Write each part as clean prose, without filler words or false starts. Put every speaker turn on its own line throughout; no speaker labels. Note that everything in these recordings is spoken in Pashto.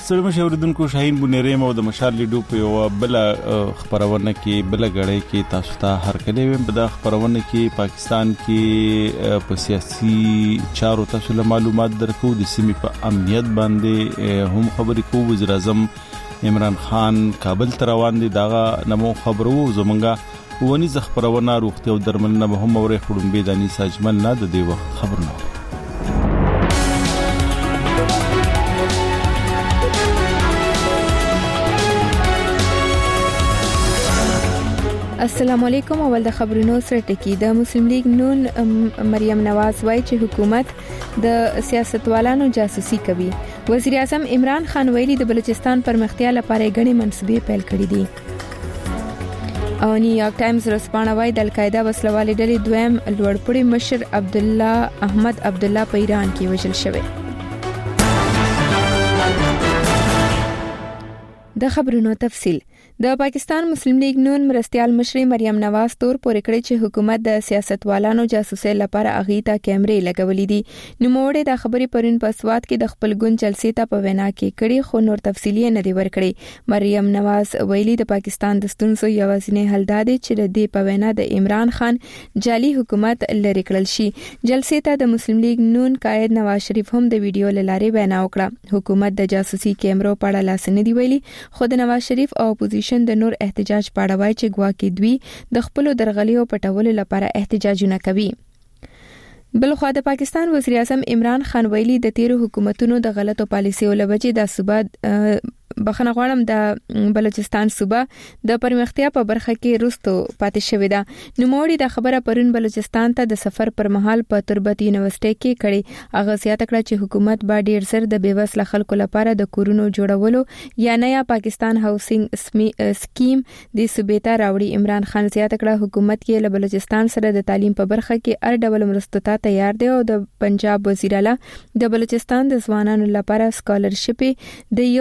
ستړي مشه اوریدونکو شاهین بونیری مو د مشال لیډو په یو بل خبرونه کې بل غړې کې تاسو ته هر کله ویم په د خبرونه کې پاکستان کې په سیاسي چارو تاسو له معلومات درکو د سیمې په امنیت باندې هم خبرې کوو. وزیر اعظم عمران خان کابل ته روان دي داغه نمو خبرو زمونږه ونی ز خبرونه روغتیا او درملنه به هم اورې خړم به دانی ساجمن نه د دې وخت خبرونه.
السلام علیکم. اول د خبرونو سره ټکی. د مسلم لیگ نون مریم نواز وایي چې حکومت د سیاستوالانو جاسوسي کوي. وزیر اعظم عمران خان ویلي د بلوچستان پرمختیا لپاره غني منصوبې پیل کړې دي. او نیویارک ټایمز رسپانه وایي د القاعده وسلوالې ډلې دویم لوړپوړي مشر عبدالله احمد عبدالله په ایران کې وژل شوی. د خبرونو تفصیل. د پاکستان مسلم لیگ نون مرستيال مشر مریم نواز تور پورې کړی چې حکومت د سیاستوالانو جاسوسي لپاره اغیتا کیمرې لګولې دي. نو موړې د خبرې پرون په سواد کې د خپل ګوند جلسې ته په وینا کې کړي خو نور تفصیلی نه دی ورکړي. مریم نواز ویلي د پاکستان د ستونزو یوازینی حل دا دی چې د په وینا د عمران خان جعلي حکومت لری کړل شي. جلسې ته د مسلم لیگ نون قائد نواز شریف هم د ویډیو لاره وینا وکړه. حکومت د جاسوسي کیمرو په اړه لاس نه دی ویلي خو د نواز شریف او اپوزیشن د نور احتجاج پاړوي چې ګواکې دوی د خپل درغلیو پټولو لپاره احتجاجونه کوي. بلخو د پاکستان وزیر اعظم عمران خان ویلي د تیرو حکومتونو د غلطو پالیسیو لوجې د صوبه بخنه غواړم د بلوچستان صوبه د پرمختیا په برخه کې رستو پاتې شوې ده. نوموړي د خبره پرون بلوچستان ته د سفر پر مهال په تربت یونیورسيټي کې کړي. هغه زیاته کړه چې حکومت با ډیر زر د بیوسله خلکو لپاره د کورونو جوړولو یا نیا پاکستان هاوسینګ سکیم د صوبې ته راوړي. عمران خان زیاته کړه حکومت کې له بلوچستان سره د تعلیم په برخه کې هر ډول مرستو ته تیار دی او د پنجاب وزیر اعلی د بلوچستان د ځوانانو لپاره سکالرشپ د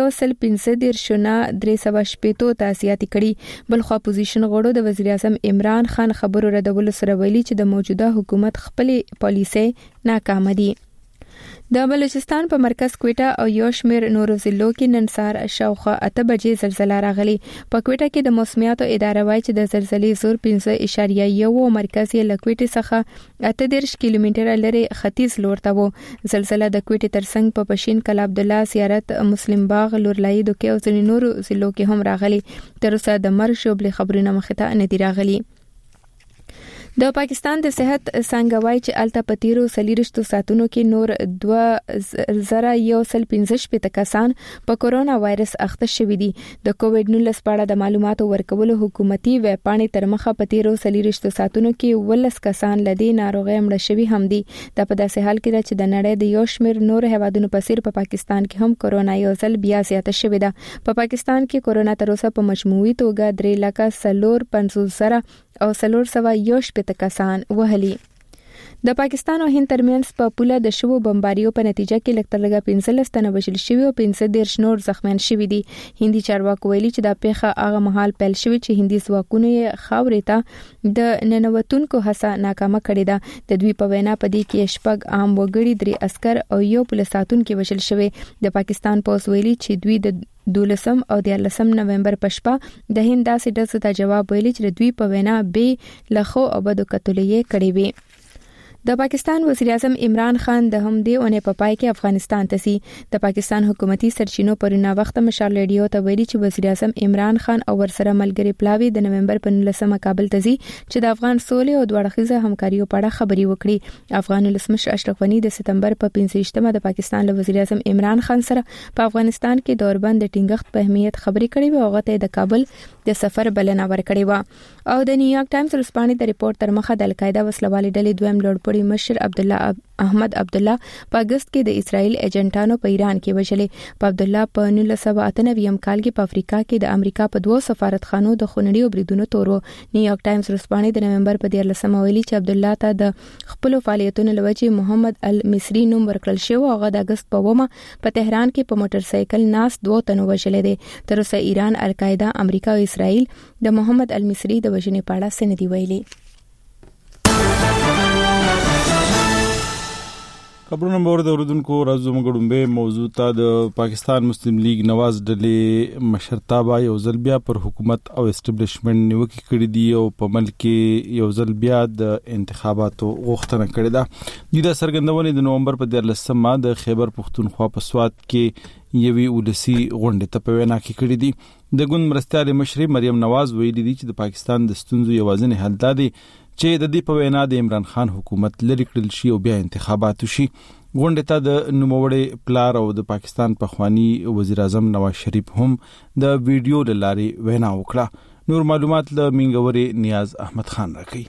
1.3 تاسیاتي کړي. بلخو اپوزیشن غړو د وزیر اعظم عمران خان خبرو ردول سره ویلي چې د موجوده حکومت خپل پالیسي ناکام دي. د بلوچستان په مرکز کوټه او یو شمیر نورو ضلعو کې نن سهار شاوخوا 8 بجې زلزلہ راغلی. په کوټه کې د موسمیاتو اداره وایي چې د زلزلې زور 5.1 مرکز یې لکوټه څخه 38 کیلومتره لري ختیځ لور ته وو. زلزلہ د کوټه ترڅنګ په پښین کلا عبد الله زیارت مسلم باغ لورلای دوکې او ځینې نورو ضلعو کې هم راغلی. تر اوسه د مرګ شوبلې خبرونه مخته نه دی راغلي. د پاکستان د صحت څنګه وایي چې الته پتیرو سلیرشتو ساتونو کې نور 2115 کسان په کورونا وایرس اخته شوي دي. د کووډ 19 په اړه د معلوماتو ورکولو حکومتي ویب پاڼې تر مخه پتیرو سلیرشتو ساتونو کې 19 کسان لدی ناروغي مړ شوي هم دي. د په داسې حال کې چې د نړۍ د یو شمیر نور هیوادونو په څیر په پاکستان کې هم کورونا یو ځل بیا زیاته شوې ده. په پاکستان کې کورونا تر اوسه په مجموعي توګه 3,450,000 او 401 کسان وهلي. د پاکستان او هند ترمنځ په پوله د شوو بمباریو په نتیجه کې لکترلګه 15 تنه وژل شوي او 15 نور زخمیان شوي دي. هندي چارواکو ویلي چې دا پیښه هغه مهال پیل شوې چې هندي ځواکونو خاورې ته د ننوتونکو هڅه ناکامه کړې ده. د دوی په وینا په دې کې شپږ عام وګړي 3 عسكر او یو پولیس ساتونکي وژل شوي. د پاکستان پولیس ویلي چې دوی د 12 او 13 نومبر په شپه د هند داسې ډزو ته جواب ویلي چې دوی په وینا به لخوا او بدو کتلې کړې وي. د پاکستان وزیر اعظم عمران خان د همدې اونۍ په پای کې افغانستان ته سي. د پاکستان حکومتي سرچینو پرونه وخت مشال ریډیو ته ویلي چې وزیر اعظم عمران خان او ورسره ملګری پلاوی د نومبر په 19 کابل ته ځي چې د افغان سولې او دوړخیزه همکاریو په اړه خبري وکړي. افغان ولسمشر اشرف غنی د سپتمبر په 15مه د پاکستان له وزیر اعظم عمران خان سره په افغانستان کې دوربند د ټینګښت په اهمیت خبري کړې و او هغه د کابل د سفر بلنه ورکړې و. او د نیویارک ټایمز رسپانې د ریپورت تر مخه د القاعده وسلوالې ډلې دویم لوړپوړي مشر عبدالله احمد عبدالله په اگست کې د اسرائیل ایجنټانو په ایران کې وژلې. په عبدالله په 1998 کال کې په افریقا کې د امریکا په 2 سفارتخانو د خونړیو بریدونو تورو. نیویارک ټایمز رسپانې د نومبر په 13 ویلي چې عبدالله ته د خپل فعالیتونو لوجې محمد المصری نوم ورکړل شو. هغه د اگست په 1 په تهران کې په موټر سایکل ناس 2 تنو وژلې دي. تر اوسه ایران، القاعده، امریکا او اسرائیل د محمد المصری د وژنې په اړه څه نه دی ویلي.
خبرونه مور د اردوونکو راځو مګړمبه موضوع ته د پاکستان مسلم لیگ نواز ډلې مشرتابه یو ځل بیا پر حکومت او اسټابلیشمنت نیوکه کړې دي او په ملک یو ځل بیا د انتخاباتو غوښتنه کړې ده د سرګندونې د نومبر په 13 د خیبر پختونخوا په سوات کې یوې ولسی غونډه ته په وینا کې کړې دي د ګوند مرستيال مشر مریم نواز ویلي دي چې د پاکستان د ستونزو یوازینی حل دی چې د دې په وینا د عمران خان حکومت لری کړل شي او بیا انتخابات شي. غونډه ته د نوموړي پلار او د پاکستان پخوانی وزیر اعظم نواز شریف هم د ویډیو لارې وینا وکړه. نور معلومات له منګوري نیاز احمد خان راکړي.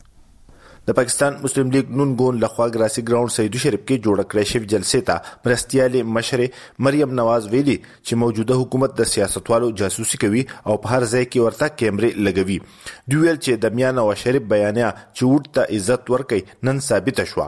د پاکستان مسلم لیگ نون ګوند لخوا ګراسي ګراوند سیدو شریف کې جوړ کړې شوی جلسې ته مرستيال مشر مریم نواز ویلي چې موجوده حکومت د سیاستوالو جاسوسي کوي او په هر ځای کې ورته کیمرې لګوي. دوی ویل چې د میاں نواز شریف بیانیه چې ووټ ته عزت ورکړي نن ثابت شوه.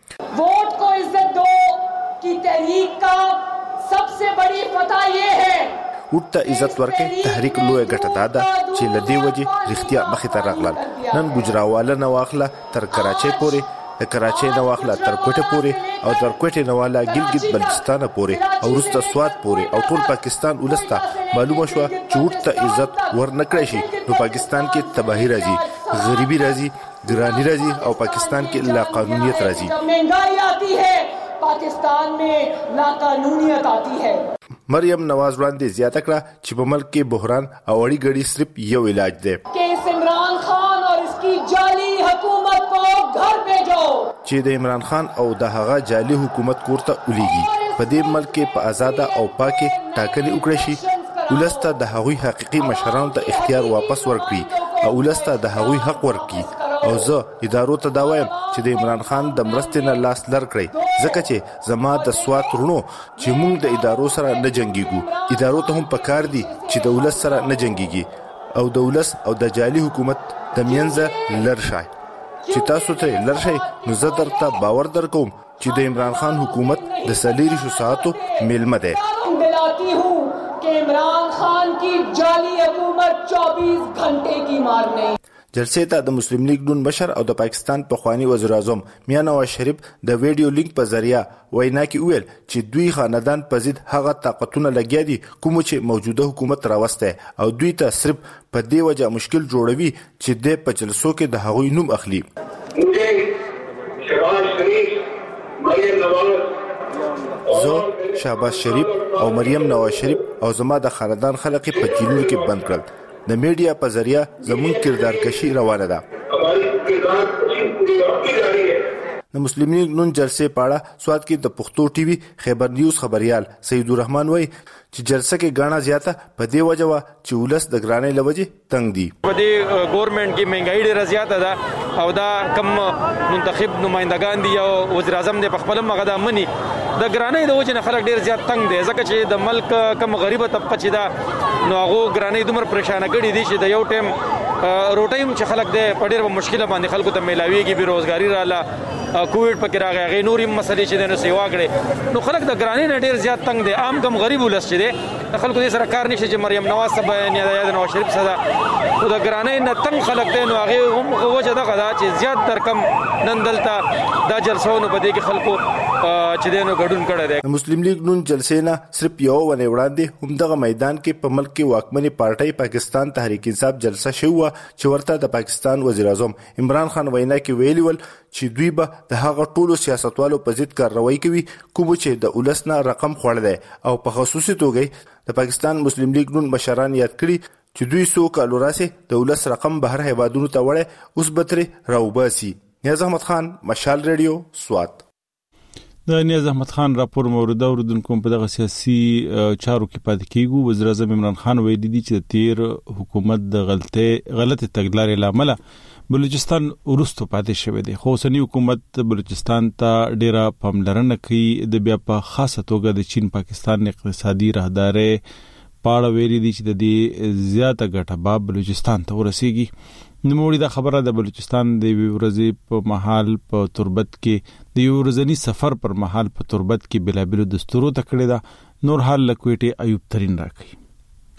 वोट को इज्जत दो की तहरीक का सबसे बड़ी فتح ये है
وټ ته عزت ورکړي تحریک لوی ګټه ده چې لدی وجه رښتیا مخې ته راغلل. نن ګجراواله نه واخله تر کراچۍ پورې د کراچۍ نه واخله تر کوټه پورې او تر کوټه نه والا ګلګت بلوچستان پورې او وروسته سوات پورې او ټول پاکستان ولسته معلومه شو چې وټ ته عزت ورنکړي شي نو پاکستان کې تباہی راځي, غریبی راځي, ګرانی راځي او پاکستان کې لا قانونیت راځي.
महंगाई आती है, पाकिस्तान में नाकानूनियत आती है.
مریم نواز وړاندې زیاته کړه چې په ملک کې بحران او اړی ګړی صرف یو علاج دی
कि عمران خان और इसकी जाली हुकूमत को घर भेजो
چې د عمران خان او د هغه جعلي حکومت کوړه ولېږي. په دې ملک کې په آزاده او پاکه ټاکنې وکړي شي. ولسته د هغوی حقيقي مشرانو ته اختیار واپس ورکړي او ولسته د هغوی حق ورکړي. او زه ادارو ته دا وایم چې د عمران خان د مرستې نه لاس لر کړی ځکه چې زما د سوات رونو چې موږ د ادارو سره نه جنگيږو. ادارو ته هم پکار دي چې د ولس سره نه جنگيږي او د ولس او د جعلي حکومت د منځ لر شي. چې تاسو ته لر شي نو زه درته باور درکوم چې د عمران خان حکومت د سلیری شو ساعتو میلمه ده.
دلاتی ہوں کہ عمران خان کی جعلی حکومت 24 گھنٹے کی مار نہیں.
جلسې ته د مسلم لیگ نون مشر او د پاکستان پخوانی وزیر اعظم میاں نواز شریف د ویډیو لینک په ذریعہ وینا کې ویل چې دوی خاندان په ضد هغه طاقتونه لګیا دي کوم چې موجوده حکومت راوسته او دوی ته صرف په دې وجه مشکل جوړوي چې د په جلسو کې د هغوی نوم اخلي. شهباز شریف او مریم نواز شریف او زما د خاندان خلک په جیلونو کې بند کړل. د میډیا په ذریعہ زمون کردار کشي روانه ده. د مسلم لیگ نون جلسې پاړه سواد کې د پښتو ټي وي خیبر نیوز خبريال سید الرحمن وای چې جلسه کې غاڼه زیاته په دی وجه وا چې ولس د ګرانۍ لوجه تنگ دي.
په دې ګورنمنت کې مهنګائی ډیره زیاته ده او دا کم منتخب نمائندگان دي او وزیر اعظم د خپل مغدا منی د ګرانۍ د وجه نه خلک ډیر زیات تنگ دي ځکه چې د ملک کم غریبه طبقه چې دا نو هغه ګرانۍ دومره پریشان کړي دي چې د یو ټیم روټایم چې خلک د پډیر په مشکله باندې خلکو ته ملاويږي بیروزګاری رااله کووډ پکې راغی غي نورې مسلې چې د سیوا کړي نو خلک د ګرانۍ نه ډیر زیات تنگ دي. عام کم غریب ولس چې دي خلکو دې سره کار نشي چې مریم نواز صاحب یا د نواز شریف سره خو د ګرانۍ نه تنگ خلک دي نو هغه هم وجه دغه دا چې زیات تر کم نن دلته دا جلسونه په دې کې خلکو چې دینو ګډون کړی دی.
مسلم لیگ نون جلسې نه صرف یو ونه وړاندې هم دغه میدان کې په ملک کې واکمنی پارټي پاکستان تحریک انصاف جلسه شوه چې ورته د پاکستان وزیر اعظم عمران خان وینا کې ویلي ول چې دوی به د هغه ټولو سیاستوالو په ضد کاروایی کوي کوم چې د ولسنا رقم خوړل دی او په خصوصي توګه د پاکستان مسلم لیگ نون مشران یاد کړي چې دوی سو کالو راسه د ولس رقم بهر هیوادونو ته وړي اوس بتره راوباسي. نیاز احمد خان مشال ریډیو سوات.
د نیاز احمد خان راپور مورد اوردونکو په دغه سیاسي چارو کې پاتې کیږي. وزیر اعظم عمران خان ویلي دي چې تیر حکومت د غلطه تګلارې لامل بلوچستان ورستو پاتې شوی دی. خو اوسنی حکومت بلوچستان ته ډیره پاملرنه کوي. د بیا په خاصه توګه د چین پاکستان اقتصادي راهدارې پاړه ویلي دي چې د دې زیاته ګټه به بلوچستان ته ورسیږي. نوموړي دا خبره د بلوچستان د ورځې په محل په تربت کې د یو ورځنی سفر پر محل په تربت کې بلابل دستورو تکړه ده. نور حال لکويټي ایوب ترين راکړي.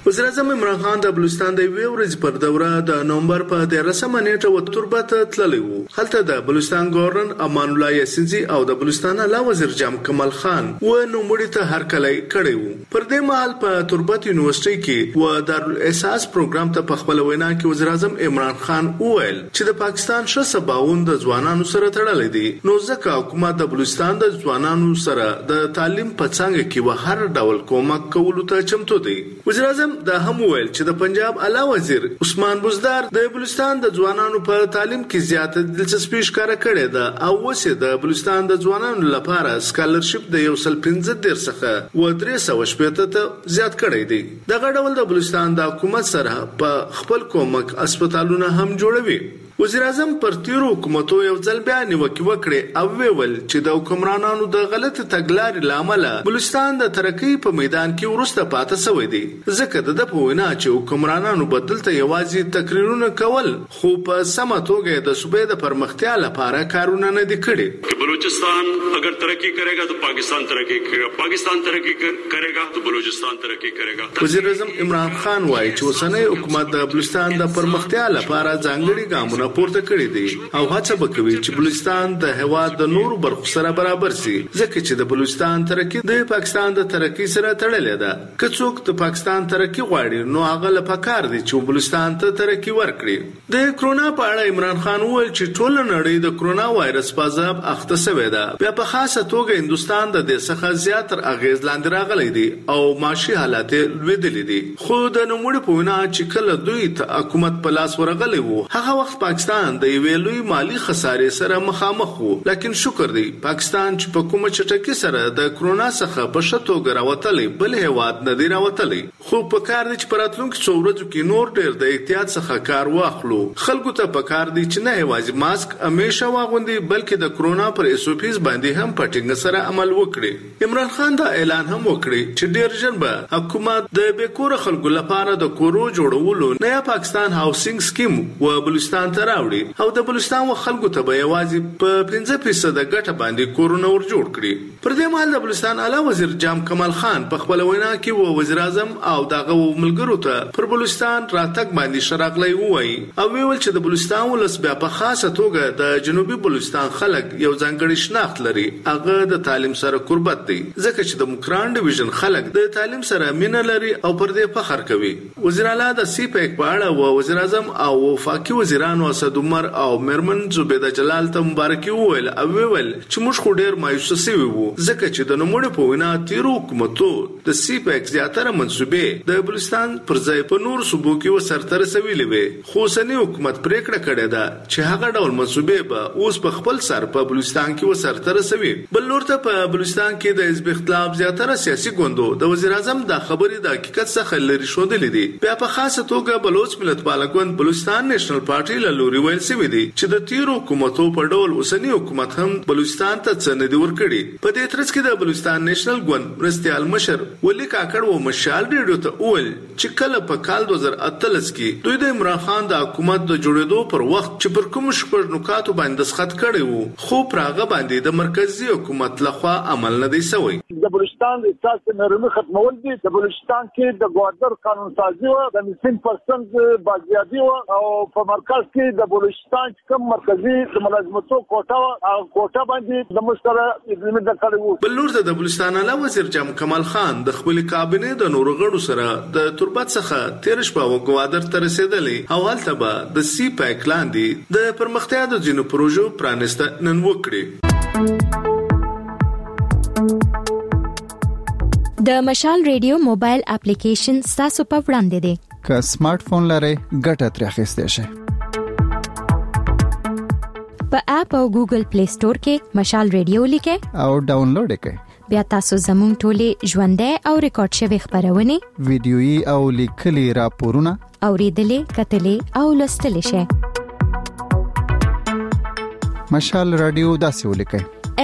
وزیر اعظم عمران خان د بلوچستان د یوې ورځې پر دوره د نومبر په 13مه نیټه و تربت تللی وو. هلته د بلوچستان گورنر امان الله یاسینزی او د بلوچستان اعلی وزیر جام کمال خان و نوموړي ته هرکلی کړی وو. پر دې مهال په تربت یونیورسيټي کې و دارالاساس پروګرام ته په خپل وینا کې وزیر اعظم عمران خان وویل چې د پاکستان ش سباوند د ځوانانو سره تړلې دي، نو ځکه حکومت د بلوچستان د ځوانانو سره د تعلیم په څنګه کې و هر ډول کومک کولو ته چمتو دی. وزیر اعظم دا هم ویل چې د پنجاب اعلی وزیر عثمان بزدار د بلوچستان د ځوانانو په تعلیم کې زیاته دلچسپي ښکاره کړې ده او اوس د بلوچستان د ځوانانو لپاره سکالرشپ د 115 څخه و 380 ته زیات کړی دی. دغه ډول د بلوچستان د حکومت سره په خپل کومک هسپتالونه هم جوړوي. وزیر اعظم پر تیرو حکومتو یو ځل بیا نیوکه وکړه او ویل چې د حکمرانانو د غلط تګلارې لامل بلوچستان د ترقی په میدان کې ورسته پاتې شوی دی. ځکه د په وینا چې حکمرانانو بدلته یوازې تقریرونه کول خو په سمه توګه د صوبې د پرمختیا لپاره کارونه نه دي کړي.
بلوچستان اگر ترقی کرے گا تو پاکستان ترقی کرے گا، پاکستان ترقی کرے گا تو بلوچستان ترقی کرے گا.
وزیر اعظم عمران خان وایي چې اوسنۍ حکومت د بلوچستان د پرمختیا لپاره ځانګړي ګامونه پورته کړی دي او هڅه وکوي چې بلوچستان د هیواد د نورو برخو سره برابر شي، ځکه چې د بلوچستان ترقی د پاکستان د ترقی سره تړلې ده. که څوک د پاکستان ترقی غواړي نو هغه له پکار دي چې بلوچستان ته ترقی ورکړي. د کرونا په اړه عمران خان وویل چې ټول نړۍ د کرونا وایرس په عذاب اخته شوې ده، بیا په خاصه توګه هندستان د دې څخه زیاتر اغیز لاندې راغلی دی او معاشي حالات لویدلې دي. خو د نوموړي په وینا چې کله دوی ته حکومت په لاس ورغلی وو هغه وخت پاکستان د یوې لوی مالی خسارې سره مخامخ وو، لیکن شکر دی پاکستان چې په کومه چټکۍ سره د کرونا څخه په ښه توګه راوتلی بل هیواد نه دی راوتلی. خو په کار دی چې په راتلونکو څو ورځو کې نور ډېر د احتیاط څخه کار واخلو. خلکو ته په کار دی چې نه یوازې ماسک همیشه واغوندي بلکې د کرونا پر SOPs باندې هم په ټینګه سره عمل وکړي. عمران خان دا اعلان هم وکړي چې ډېر ژر به حکومت د بیکوره خلکو لپاره د کورو جوړولو نیا پاکستان هاوسینګ سکیم و بلوچستان ته راوړي او د بلوچستان خلکو ته به یوازې په 5% ګټه باندې کورونه ور جوړ کړي. پر دې مهال د بلوچستان اعلی وزیر جام کمال خان په خپل وینا کې وزیر اعظم او دغه ملګرو ته پر بلوچستان راتګ باندې شراغلی وایي او ویل چې د بلوچستان ولس بیا په خاصه توګه د جنوبي بلوچستان خلک یو ځانګړی شناخت لري، هغه د تعلیم سره قربت دی، ځکه چې د مکران ډیویژن خلک د تعلیم سره مینه لري او پر دې فخر کوي. وزیر اعلی د CPEC په اړه وزیر اعظم او وفاقي وزیرانو اسد عمر او مرمن زبیده جلال ته مبارکي وویل او ویل چې موږ خو ډیر مایوس شوي وو ځکه چې د نوموړي په وینا تیرو حکومتو د CPEC زیاتره منصوبې د بلوچستان پر ځای په نور صوبو کې وسرته رسولې وي، خو اوسنی حکومت پریکړه کړې ده چې هغه ډول منصوبې به اوس په خپل سر په بلوچستان کې وسرته رسوي. بل نور ته په بلوچستان کې د حزب اختلاف زیاتره سیاسي ګوندو د وزیر اعظم د خبرې د حقیقت څخه لري شوندلې دي. بیا په خاصه توګه بلوچ ملت پاله ګوند بلوچستان نېشنل پارټي له لوري ویل شوی دی چې د تیرو حکومتو په ډول اوسنی حکومت هم بلوچستان ته څه نه دی ورکړي. په دې ترڅ کې د بلوچستان نېشنل ګوند مرستيال مشر ولی کاکړ و مشال ریډیو ته وویل چې کله په کال 2013 کې دوی د عمران خان د حکومت د جوړېدو پر وخت چې پر کوم شپږ نکاتو باندې دسخط کړي وو خو پراغه باندې د مرکزی حکومت لخوا عمل نه دی شوی.
د بلوچستان د اساس نرمي ختمول دي. د بلوچستان کې د گورنر قانون سازي او د 3% بازیابي او په مرکز کې د بلوچستان کوم مرکزی د ملازمتو کوټه باندې د مشترک اګریمنت کړی وو.
بل نور د بلوچستان اعلی وزیر جام کمال خان د خپل کابینه د نورو غړو سره د تربت څخه 13 شپه گوادر ته رسیدلې او هلته به د CPEC لاندې د پرمختیا د ځینو پروژو پرانسته نن وکړي.
د مشال ریډیو موبایل اپلیکیشن تاسو په وړاندې دی.
که سمارټ فون لرئ ګټه ترې اخیستئ شئ.
په اپ او ګوګل پلی سٹور کې مشال ریډیو لیکئ
او ډاونلوډ کړئ.
بیا تاسو زموږ ټولې ژوندۍ او ریکارډ شوی خبرونه
ویډیويي او لیکلي راپورونه
اوریدلې کتلې او لوستلې شئ.
مشال رادیو داسې ولیکئ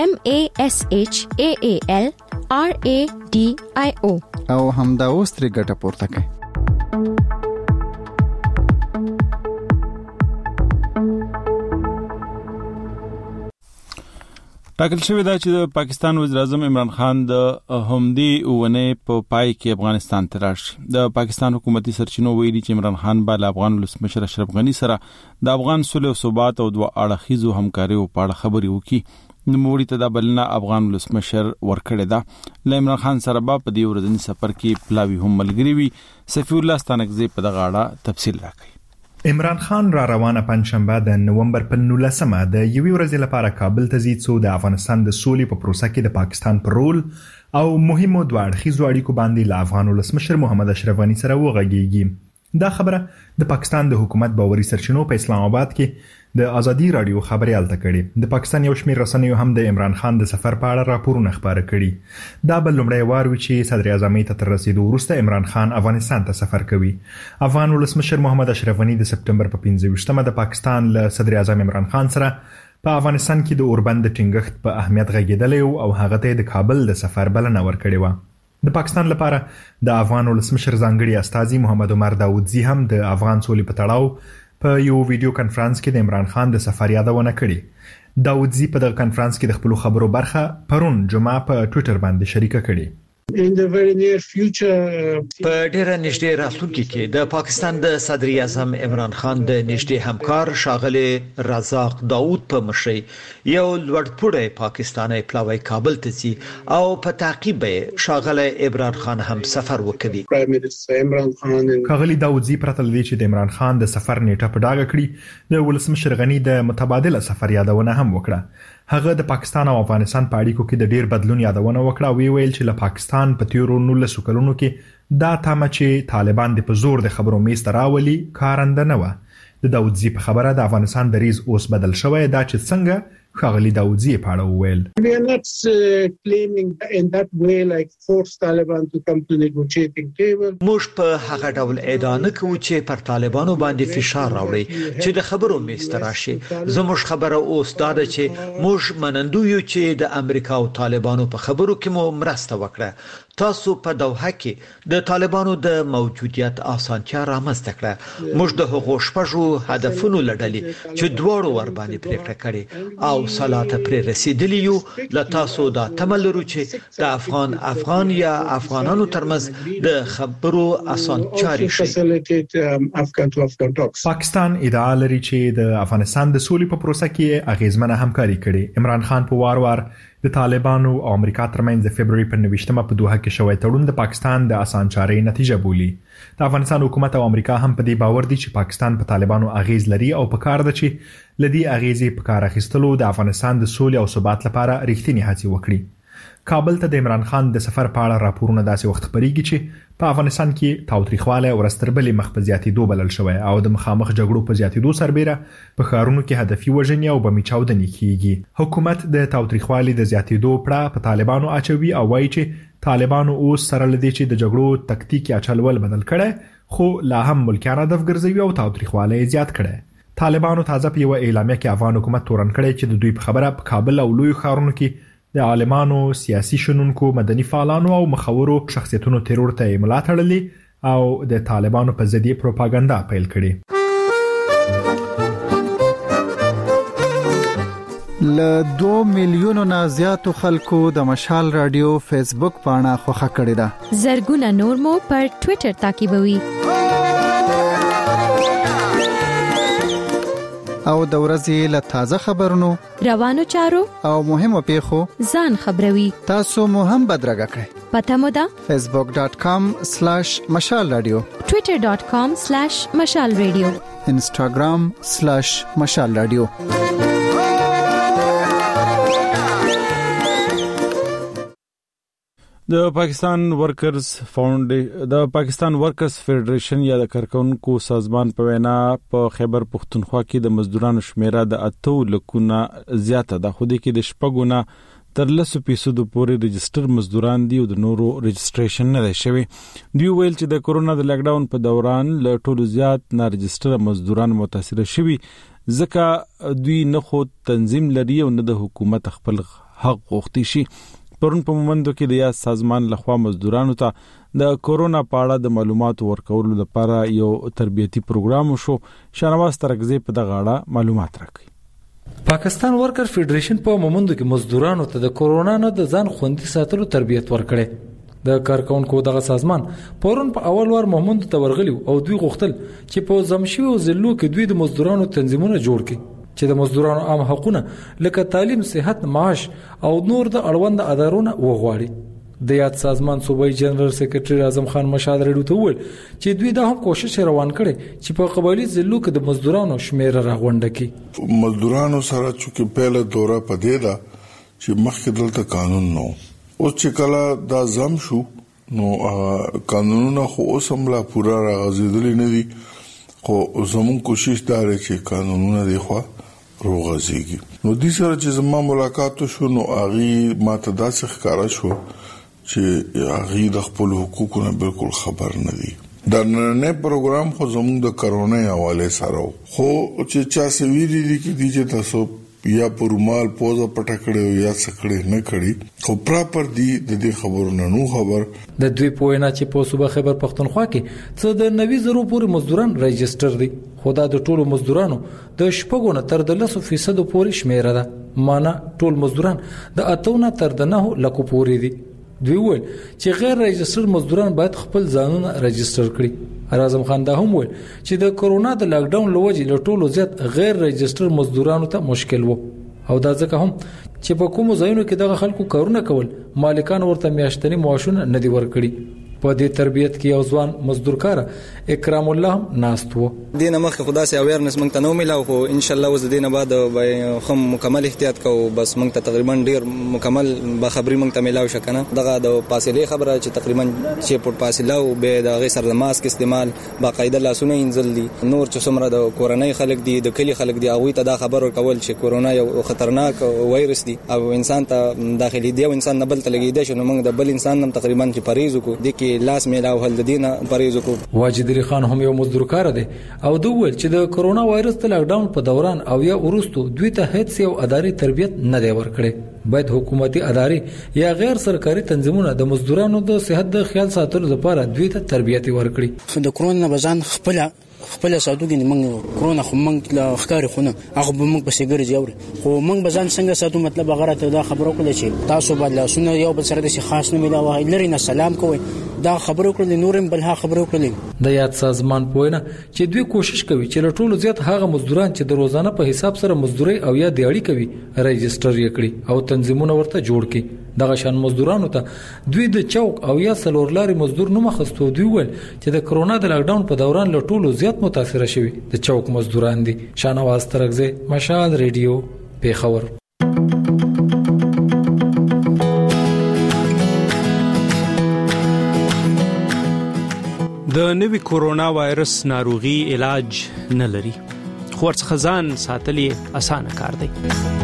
MASHAAL RADIO
او همدا اوس ترې ګټه پورته کړئ.
ټاکل شوی دا چې د پاکستان وزیر اعظم عمران خان د همدې ونه په پای کې افغانستان ته راشي. د پاکستان حکومتي سرچینو ویلي چې عمران خان به افغان ولسمشر اشرف غنی سره د افغان صلح او ثبات او دوه اړخیزو همکاریو په اړه خبرې وکړي. نوموړي ته د بلنه افغان ولسمشر ورکړی ده. ل عمران خان سره په دې ورځنی سفر کې پلاوی هم ملګری وي. صفی الله ستانکزی په دغه اړه تفصیل راکړي.
عمران خان را روانه پنځشنبه د نومبر په 19مه د یوې ورځې لپاره کابل ته ځي څو د افغانستان د سولې په پروسه کې د پاکستان پر رول او مهمو دوه اړخیزو اړیکو باندې له افغان ولسمشر محمد اشرف غنی سره وغږیږي. دا خبره د پاکستان د حکومت باوري سرچینو په اسلام آباد کې د ازادي رادیو خبري الته کړي. د پاکستان یو شمېر رسنیو هم د عمران خان د سفر په اړه راپورونه خبره کړي. دا بل لومړی وار و چې صدر اعظم ته تر رسیدو وروسته عمران خان افغانستان ته سفر کوي. افغان ولسمشر محمد اشرف غنی د سپتمبر په 15مه د پاکستان له صدر اعظم عمران خان سره په افغانستان کې د اوربند ټینګښت په اهمیت غږیدلی او هغه ته د کابل د سفر بلنه ورکړې و. د پاکستان لپاره د افغان ولسمشر ځانګړي استازي محمد عمر داودزي هم د افغان سولې په تړاو په یو ویډیو کانفرنس کې د عمران خان د سفر یادونه کړې. داودزي په دغه کانفرنس کې د خپل خبرو برخه پرون جمعه په ټوئیټر باندې شریکه کړې.
In the very near future
په ډیره نږدې راتلونکي کې د پاکستان د صدر اعظم عمران خان د نږدې همکار شاغله رزاق داوود په مشرۍ یو لوړپوړی پاکستاني پلاوی کابل ته ځي او په تعقیب شاغله عمران خان هم سفر وکړي.
کاغلی داوودزي پرته لدې چې د عمران خان د سفر نیټه په ډاګه کړي د ولسمشر غنی د متبادله سفر یادونه هم وکړه. هغه د پاکستان او افغانستان په اړیکو کې د ډیر بدلون یادونه وکړه او ویل چې له پاکستان په تیرو 19 کلونو کې دا تمه چې طالبان د په زور د خبرو میز ته راولي کارنده نه و. د داودزي په خبره د افغانستان د ریز اوس بدل شوی دا چې څنګه ښاغلي داودزي په اړه وویل.
We are not claiming in that way like force Taliban to come to negotiating table.
موږ په هغه ډول ادعا نه کوو چې پر طالبانو باندې فشار راوړي چې د خبرو میز ته راشي. زموږ خبره اوس دا ده چې موږ منندوی یو چې د امریکا او طالبانو په خبرو کې مو مرسته وکړه. تاسو په دوحه کې د طالبانو د موجودیت اسانتیا رامنځته کړه. موږ د هغو شپږو هدفونو لړلې چې دواړو ور باندې پریکړه کړې او صلاته پر رسیدلی یو. له تاسو دا تملرو چې د افغان یا افغانانو ترمنځ د خبرو اسانتیا راشي.
پاکستان ادعا لري چې د افغانستان د سولې په پروسه کې اغیزمنه همکاري کړي. عمران خان په وار د طالبانو او امریکا ترمنځ د فبرवरी په 29مه په دوحه کې شوی تړون د پاکستان د اسانچاري نتیجه بولی. د افغانستان حکومت او امریکا هم په دې باور دي چې پاکستان په طالبانو اغیز لري او په کار ده چې لدی اغیزې په کار اخیستلو د افغانستان د سولې او ثبات لپاره رښتینی هڅې وکړي. کابل ته د عمران خان د سفر په اړه راپورونه داسې وخت خبريږي چې په افغانستان کې تاوتریخواله او رستربلې مخ په زیاتېدو بلل شوی او د مخامخ جګړو په زیاتېدو سربېره په ښارونو کې هدفي وژنې او بمي چاودنې کیږي. حکومت د تاوتریخوالې د زیاتېدو پړه په طالبانو اچوي او وایي چې طالبانو اوس سره لدی چې د جګړو تکتیکي اچلول بدل کړي خو لا هم ملکیان هدف ګرځوي او تاوتریخواله زیات کړي. طالبانو تازه په یو اعلامیه کې افغان حکومت تورن کړی چې د دوی په خبره په کابل او لوی ښارونو کې د عالمانو، سیاسي شنونکو، مدني فعالانو او مخورو شخصیتونو ترور ته ملا تړلې او د طالبانو په ضد پروپاګاندا پیل کړي.
ل 2 میلیونو نه زیاتو خلکو د مشال رادیو فیسبوک پاڼه خوښه کړې ده.
زرګونه نور مو پر ټوئیټر تعقیبوي.
او د ورځې له تازه خبرونو،
روانو چارو
او مهمو پیښو
ځان خبروي.
تاسو مو هم بدرګه کړئ.
پته مو ده
facebook.com/مشال رادیو،
twitter.com/مشال رادیو،
instagram/مشال رادیو.
د پاکستان ورکرز فدریشن یا د کارکونکو سازمان په وینا په خیبر پختونخوا کې د مزدورانو شمیره د 8 لکونه زیاته ده. خو د کې د شپګونه تر 10% پورې رجستر مزدوران دي او د نورو رجستریشن نه شوی. دوی ویل چې د کورونا د لاک ډاون په دوران له ټولو زیات نه رجستر مزدوران متاثر شوي ځکه دوی نه خو تنظیم لري او نه د حکومت خپل حق غوښتي شي. پرون په مومندو کې د یا سازمان لخوا مزدورانو ته د کورونا په اړه د معلوماتو ورکولو لپاره یو تربیتی پروګرام شو. شانواز ترکزی په دغه اړه معلومات راکړي.
پاکستان ورکر فدریشن په مومندو کې مزدورانو ته د کورونا نه د ځان خوندي ساتلو تربیت ورکړي د کارکونکو دغه سازمان پورن په اول وار مومندو ته ورغلی او دوی غوښتل چې په زمشي او زلو کې دوی د مزدورانو تنظیمونه جوړ کړي چې د مزدورانو عام حقوقونه لکه تعلیم، صحت، معاش او نور د اړوند ادارونه وغواړي. د یاد سازمان صوبایي جنرال سیکریټري اعظم خان مشاد رډو ته وویل چې دوی دا هم کوشش روان کړي چې په قبایلی ضلعو کې د مزدورانو شمیر راغونډه کړي.
مزدورانو سره چې پیله دوره پدې ده چې مخکې دلته قانون نو او چې کله دا زم شو نو قانونونه خو اوسم لا پورا راغزیدل نه دي، خو زمون کوشش دا لري چې قانونونه دی خو روغزيږي. نو د سره چې زما ملاقات شو نو اغي ماته داسې ښکارا شو چې هغه د خپل حقوقونو بالکل خبر نه دي. دا نه پروګرام خو زموږ د کرونا حواله سره خو چې چا سویری دي چې تاسو یا پرمال پوزا پټکړې یا سکړې نه کړې خو پراپر دي د دې خبرونو نو خبر
د دوی پوینه چې په صوبه خیبر پختونخوا کې څه د 90,000 پورې مزدوران رجستر دي، خو دا د ټولو مزدورانو د 8 تر 10% پورې شمیره ده، معنی ټول مزدوران د 8 تر 9 لکو پورې دي. دوی ویل چې غیر رجستر مزدوران باید خپل ځانونه رجستر کړي. اعظم خان دا هم ویل چې د کورونا د لاک ډاون لوجې له ټولو زیات غیر رجستر مزدورانو ته مشکل وو او دا ځکه هم چې په کومو ځایونو کې دغه خلکو کارونه کول مالکان ورته میاشتنی معاشونه نه دی ورکړي. په دې تربیت کې یو ځوان مزدور کار اکرام الله ناست وو.
دینه مخ خدا سي اویرنس مونږ ته نو ملاو خو ان شاء الله وز دینه بعد خم مکمل احتیاط کو بس مونږ ته تقریبا ډیر مکمل به خبري مونږ ته ملاو شکنه. دغه د فاصله خبره چې تقریبا 6 فوټ فاصله او به د غي سر د ماسک استعمال باقاعده لاسونه انځل دي. نور چې څومره د کورونای خلک دي د کلی خلک دي هغه ته دا خبر ورکول چې کورونا یو خطرناک وایرس دی او انسان ته داخلي دی او انسان نه بل ته لګیدي شنو مونږ د بل انسان هم تقریبا چې پریز کو دي کې لاس میلاو هل دینه پریز کو.
واجد علي خان هم یو مزدور کار دی او دوی ول چې د کورونا وایرس د لاک ډاون په دوران او یا ورستو دوی ته هیڅ یو اداري تربیت نه دی ورکړي. باید حکومتي اداري یا غیر سرکاري تنظیمونه د مزدورانو د صحت د خیال ساتلو لپاره دوی ته تربیت ورکړي.
د کورونا بزان خپل ساتوګي موږ کورونا خو موږ لا ښکاری خو نه هغه به موږ په سیګر جوړ خو موږ بزان څنګه ساتو مطلب هغه ته دا خبرو کړل چې تاسو باید لاسونه یو بل سره د خاص نه ملاوه لري نه سلام کوي دا خبرو کړل نورم بلها خبرو کړل.
د یاد سازمان پوینه چې دوی کوشش کوي چې له ټولو زیات هغه مزدوران چې د روزانه په حساب سره مزدوري او یا دیاړي کوي رجستر یې کړي او تنظیمونه ورته جوړ کړي. دغه شان مزدورانو ته دوی د چوک او یا سلورلاري مزدور نوم خستو دوی ول چې د کرونا د لاک ډاون په دوران له ټولو زیات متاثر شوي د چوک مزدوران دي. شانواز ترغزه مشال ریډیو پیښور.
د نوي کورونا وایرس ناروغي علاج نه لري، خو ورڅخه ځان ساتل اسانه کار دی.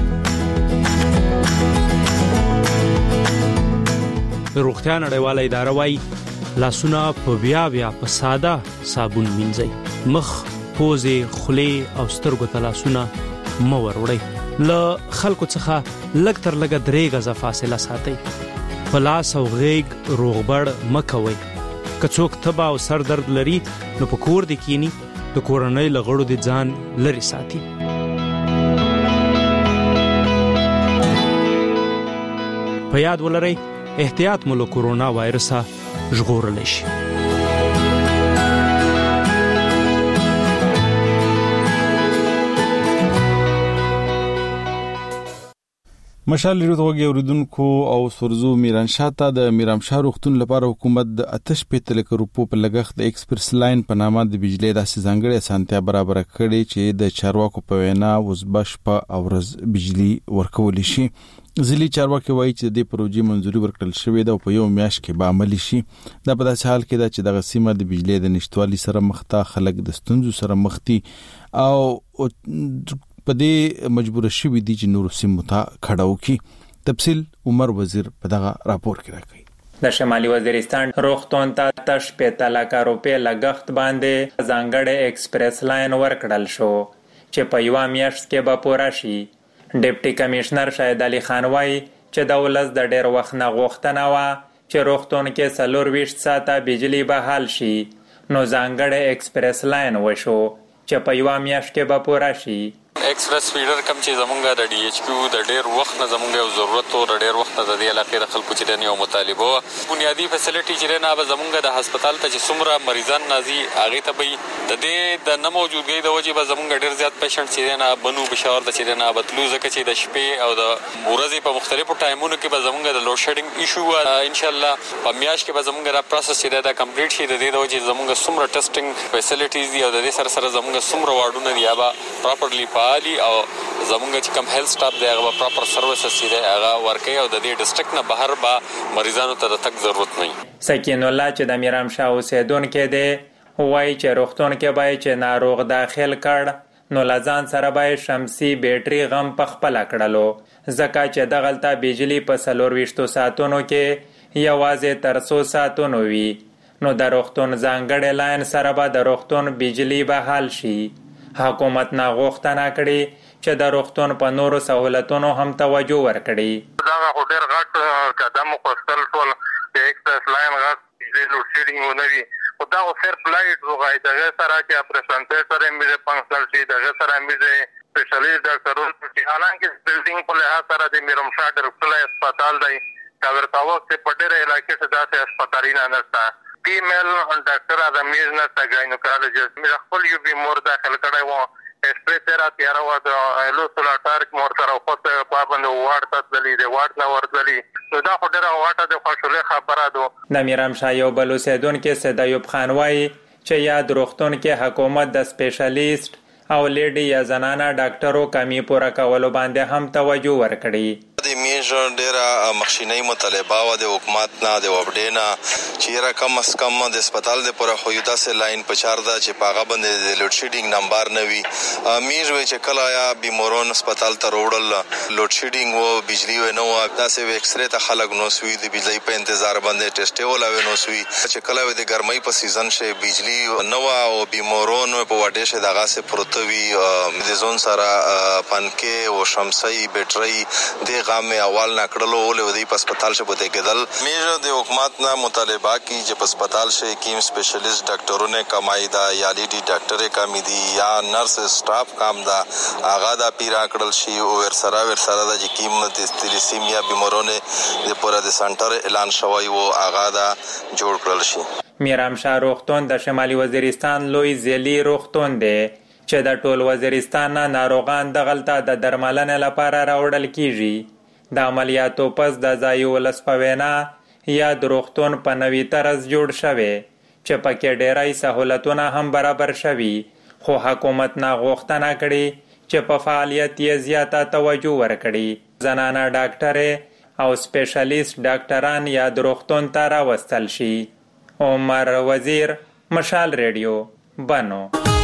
روغتیا نړیواله اداره وايي لاسونه په بیا په ساده صابون مینځئ، مخ، پوزې، خولې او سترګو ته لاسونه مه وروړئ. له خلکو څخه لږ تر لږه 3 غزه فاصله ساتئ. په لاس او غېږ روغبړ مه کوئ. که څوک تبه او سر درد لري نو په کور دې کینی د کورنۍ له غړو دې ځان لرې ساتي. په یاد ولرئ احتیاط مو له کورونا وایرسه ژغورلی شي.
مشال ریډیو توګه اوریدونکو او سرزو میرانشاه ته د میرامشاه روغتون لپاره حکومت د 8 لک روپو په لګښت د ایکسپریس لاین په نامه د بجلی داسې ځانګړې اسانتیا برابر کړې چې د چارواکو په وینا وزبش په اورز بجلی ورکول شي. ځلې چارواکي وایي چې د پروژې منځوري ورکړل شوې ده او په یو میاشت کې به عملي شي. دا په داسې حال کې ده چې دغه سیمه د بجلی د نشټوالي سره مخ ته خلک د ستونزو سره مخ دي او په دې مجبور شوي دي چې نور سیمو ته کډاو کی. تفصیل عمر وزیر په دغه راپور کې راکړي.
د شمالي وزیرستان روغتون ته 15 لک روپۍ لګښت باندې ځانګړی ایکسپریس لاین ورکړل شو چې په یو میاشت کې به پوره شي. ډیپټي کمشنر شاهد علي خان وایي چې د ولس د ډېر وخت نه غوښتنه وه چې روغتون کې 24 ساعته بجلی بحال شي، نو ځانګړی ایکسپریس لاین وشو چې په یو میاشت کې به پوره شي.
ایکسپریس فیډر کم چې زمونږ د ډي ایچ کیو د ډیر وخت نه زمونږ یو ضرورت او د ډیر وخت د دې علاقې د خلکو چې یو مطالبه بنیادی فیسیلیټي چې نه به زمونږ د هسپتال ته چې څومره مریضان نازي هغه ته به د دې د نه موجودګۍ د وجې به زمونږ ډیر زیات پیشنټ چې نه بنو بشاور د چې نه بتلو ځکه چې د شپې او د ورځې په مختلفو ټایمونو کې به زمونږ د لوډ شیډینګ ایشو ان شاء الله په میاشت کې به زمونږ را پروسس چې دا کمپلیټ شي د دې د وجې زمونږ څومره ټیسټینګ فیسیلیټیز دي او د دې سره سره زمونږ څومره واردونه دي هغه پراپرلی فعالي او زمونږ چې کوم هیلث سټاف دی هغه پراپر سروسز دي هغه ورکوي او د دې ډیسټریکټ نه بهر به مریضانو ته د تک ضرورت نه وي.
سکین الله چې د میرامشاه اوسیدونکو دی وایي چې روغتون کې باید چې ناروغ داخل کړ نو لازان سره باید شمسي بیټري غم په خپل کړلو ځکه چې دغلته بجلی په 24 ساعتونو کې یوازې تر 100 ساعتونو وي نو د روغتون ځانګړی لاین سره به د روغتون بجلی به حل شي. حکومت نه غوښتنه کړې چې د روغتون په نورو سہولتونو هم توجه ورکړي.
دا خو ډېر غټ قدم واخیستل ټول د ایکسپریس لاین غټ بجلی لوډ شیډینګ ونه وي خو دا خو صرف لایټ وغای دغه سره چې اپریشن تھیټر یې مې فنکشنل شي دغه سره مې سپیشلیست ډاکټرونو چې حالانکه بلډینګ په لحاظ سره د میرامشاه ډاکټر هسپتال دی دا ورته وخت په ډېر علاقې ته داسې هسپتالونه نشته. فیمیل ډاکټر د میز نشته ګاینوکالوجیست مې خپل یو بیمار داخل کړی و اسپری تھراپي هغه د لوسولاتارک مور سره خود پابند وارد تدلی دی وارد نه ورتلی نو دا خو ډېره واټه د خوشاله خبره ده.
د میرامشاه یو بل اوسیدونکو سید ایوب خان وایي چې یاد روغتون کې حکومت د سپیشلیست او لیډي یا زنانه ډاکټرو کمی پوره کولو باندې هم توجه ورکړي.
د میجر ډیره مخشینی مطالبه و د حکومت نه د وبډینا چې را کم اس کم د هسپتال د پوره خو یو داسې لاین په چار دا چې پاغه باندې د لوډ شیډینګ نمبر نه وي میج وی چې کله یا بیمارون هسپتال ته وړل لوډ شیډینګ او بجلی و نو داسې ایکس ری ته خلک نو سوي د بجلی په انتظار باندې ټیسټ ولا نو سوي چې کله د ګرمۍ په سیزن شه بجلی نو او بیمارون په وډه شه دغه سه پروتوي د زون سره پنکه او شمسي بیټري د غامه اول نکړلو ولې د هسپتال شه بده کېدل میجر د حکومت نه مطالبه کی چې هسپتال شه کیم سپیشلیست ډاکټرونه کمای دا یا لیډي ډاکټر کمی دي یا نرس سټاف کام دا اغا دا پیرا کړل شي او ور سره د کیمت تلیسیمیا بیمارونه د پوره د سنټر اعلان شوی او اغا دا جوړ کړل شي.
میرامشاه روغتون د شمالي وزیرستان لوی ځلی روغتون دی چې د ټول وزیرستان نه ناروغان دغلته د درملنې لپاره راوړل کیږي. د عملیاتو پس د ځای ولسپوینا یا د روغتون په نوي طرز جوړ شوی چې پکې ډېری سہولتونه هم برابر شوي خو حکومت نه غوښتنه کړې چې په فعالیت یې زیاته توجه ورکړي. زنانه ډاکټرې او سپیشلیست ډاکټران یا د روغتون ته راوستل شي. عمر وزیر، مشال ریډیو، بنو.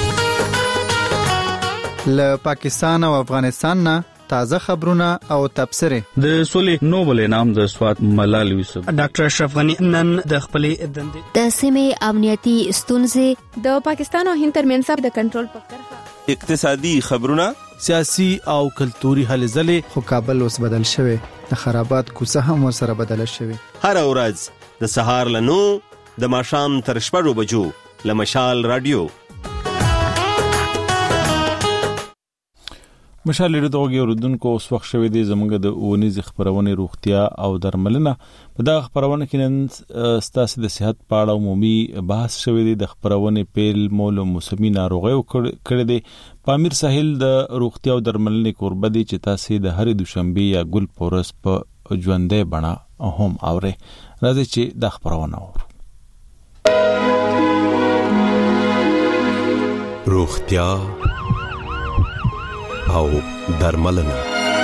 له پاکستان او افغانستان نه تازه خبرونه او تبصره.
د سولې نوبل انعام د سوات ملال یوسف
ډاکټر اشرف غنی نن د خپلې دندې
د سیمې امنیتي ستونزې
د پاکستان او هند ترمنځ د کنټرول په کرښه
اقتصادي خبرونه
سیاسي او کلتوري هلې ځلې
خو کابل اوس بدل شوی د خرابات کوڅه هم ورسره بدل شوی.
هر ورځ د سهار له 9 د ماښام تر 6 بجو له مشال رادیو
مشال ریډیو اوریدونکو اوس وخت شوی دی زموږ د اونیز خبرونه روغتیا او درملنه په دا خبرونه کې نن ستاسو د صحت په اړه عمومي بحث شوی دی. د خبرونه پیل مول موسمي ناروغیو کړی دی. پامیر ساحل د روغتیا او درملنې کوربه دی چې تاسو د هر دوشنبه یا ګل پورس په ژوندې بڼه هم اوري. راځي چې د خبرونه اورو.
روغتیا او درملنه.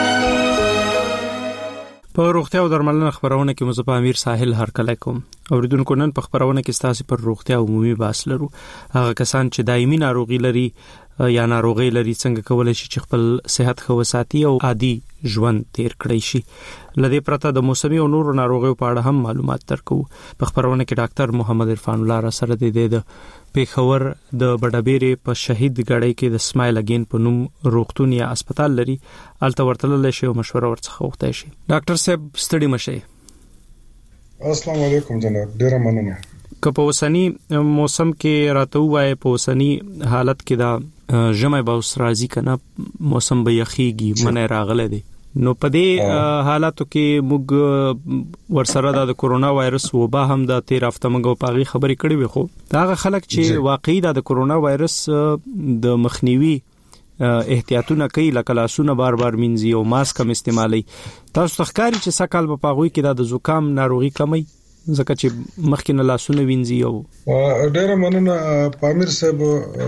په روغتیا او درملنه خبرونه کې مزه په امیر ساحل هرکلی کوم. اوریدونکو نن په خبرونه کې ستاسو پر روغتیا او عمومي بحث لرو. هغه کسان چې دایمي ناروغي لري یا ناروغي لري څنګه کولای شي چې خپل صحت ښه وساتي او عادي ژوند تیر کړی شي. لدې پرته د موسمي او نورو ناروغیو په اړه هم معلومات درکو. په خبرونه کې ډاکټر محمد عرفان الله را سره د پیښور د بډابېرې په شهید غړی کې د سمایل اگین په نوم روغتون یا هسپتال لري. الته ورتلل شي او مشوره ورڅخه وغوښتای شي. ډاکټر صاحب ستړي مشه.
السلام علیکم جناب، ډیر مننه.
که په اوسنی موسم کې راته وای په اوسنی حالت کې دا ژمي به اوس راځي کنه موسم به یخیږي منه راغله دي نو په دې حالاتو کې موږ ورسره د کورونا وایرس وبا هم د 13 هفته موږ په غي خبرې کړې وي خو دا خلک چې واقعي د کورونا وایرس د مخنیوي احتیاطونه کوي لکه لاسونه بار بار مینځي او ماسک هم استعمالي تاسو تخکاری چې سکهال په پاغوي کې د زکام ناروغي کمی ځکه چې مخکې نه لاسونه وینځي او
ډېر مننه پامیر صاحب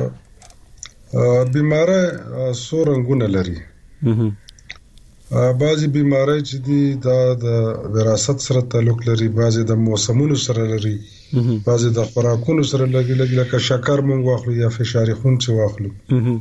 بیماره سورنګونه لري بعضی بیماری چې دي د وراثت سره تعلق لري بعضی د موسمونو سره لري بعضی د خوراکونو سره لګي لکه شکر مونږ واخلو یا فشار خون چې واخلو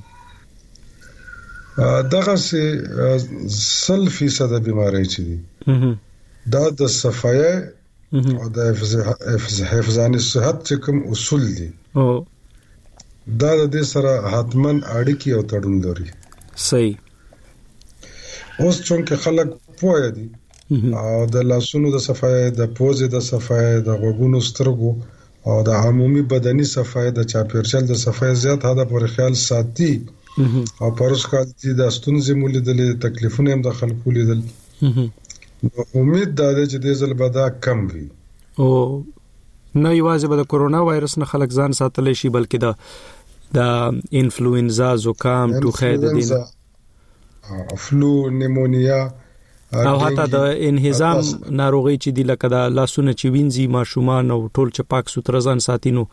دغه سه 100% بیماری چې دي دا د صفایه او د حفظان صحت چې کوم اصول دي دا د دې سره حتمن اړیکې او تړون لري
صحیح
اوس چونکه خلک پوهه دي او د لاسونو د صفایه د پوزې د صفایه د غوګونو سترګو او د عمومي بدني صفایه د چاپیرچل د صفایه زیات حدا پورې خیال ساتي او پروس کال چې د ستونزې مولیدلې تکلیفونه هم د خلکو لیدل امید دا ده چې د ځل بدا کم وي
او نه یوازې به د کورونا وایرس نه خلک ځان ساتلی شي بلکې د انفلوئنزا زکام ټوخی د دین
فلو نیمونیا
او حتی د انهضام ناروغي چې دی لکه د لاسونه چې وینځي ماشومان او ټول چې پاک ستر ځان ساتینو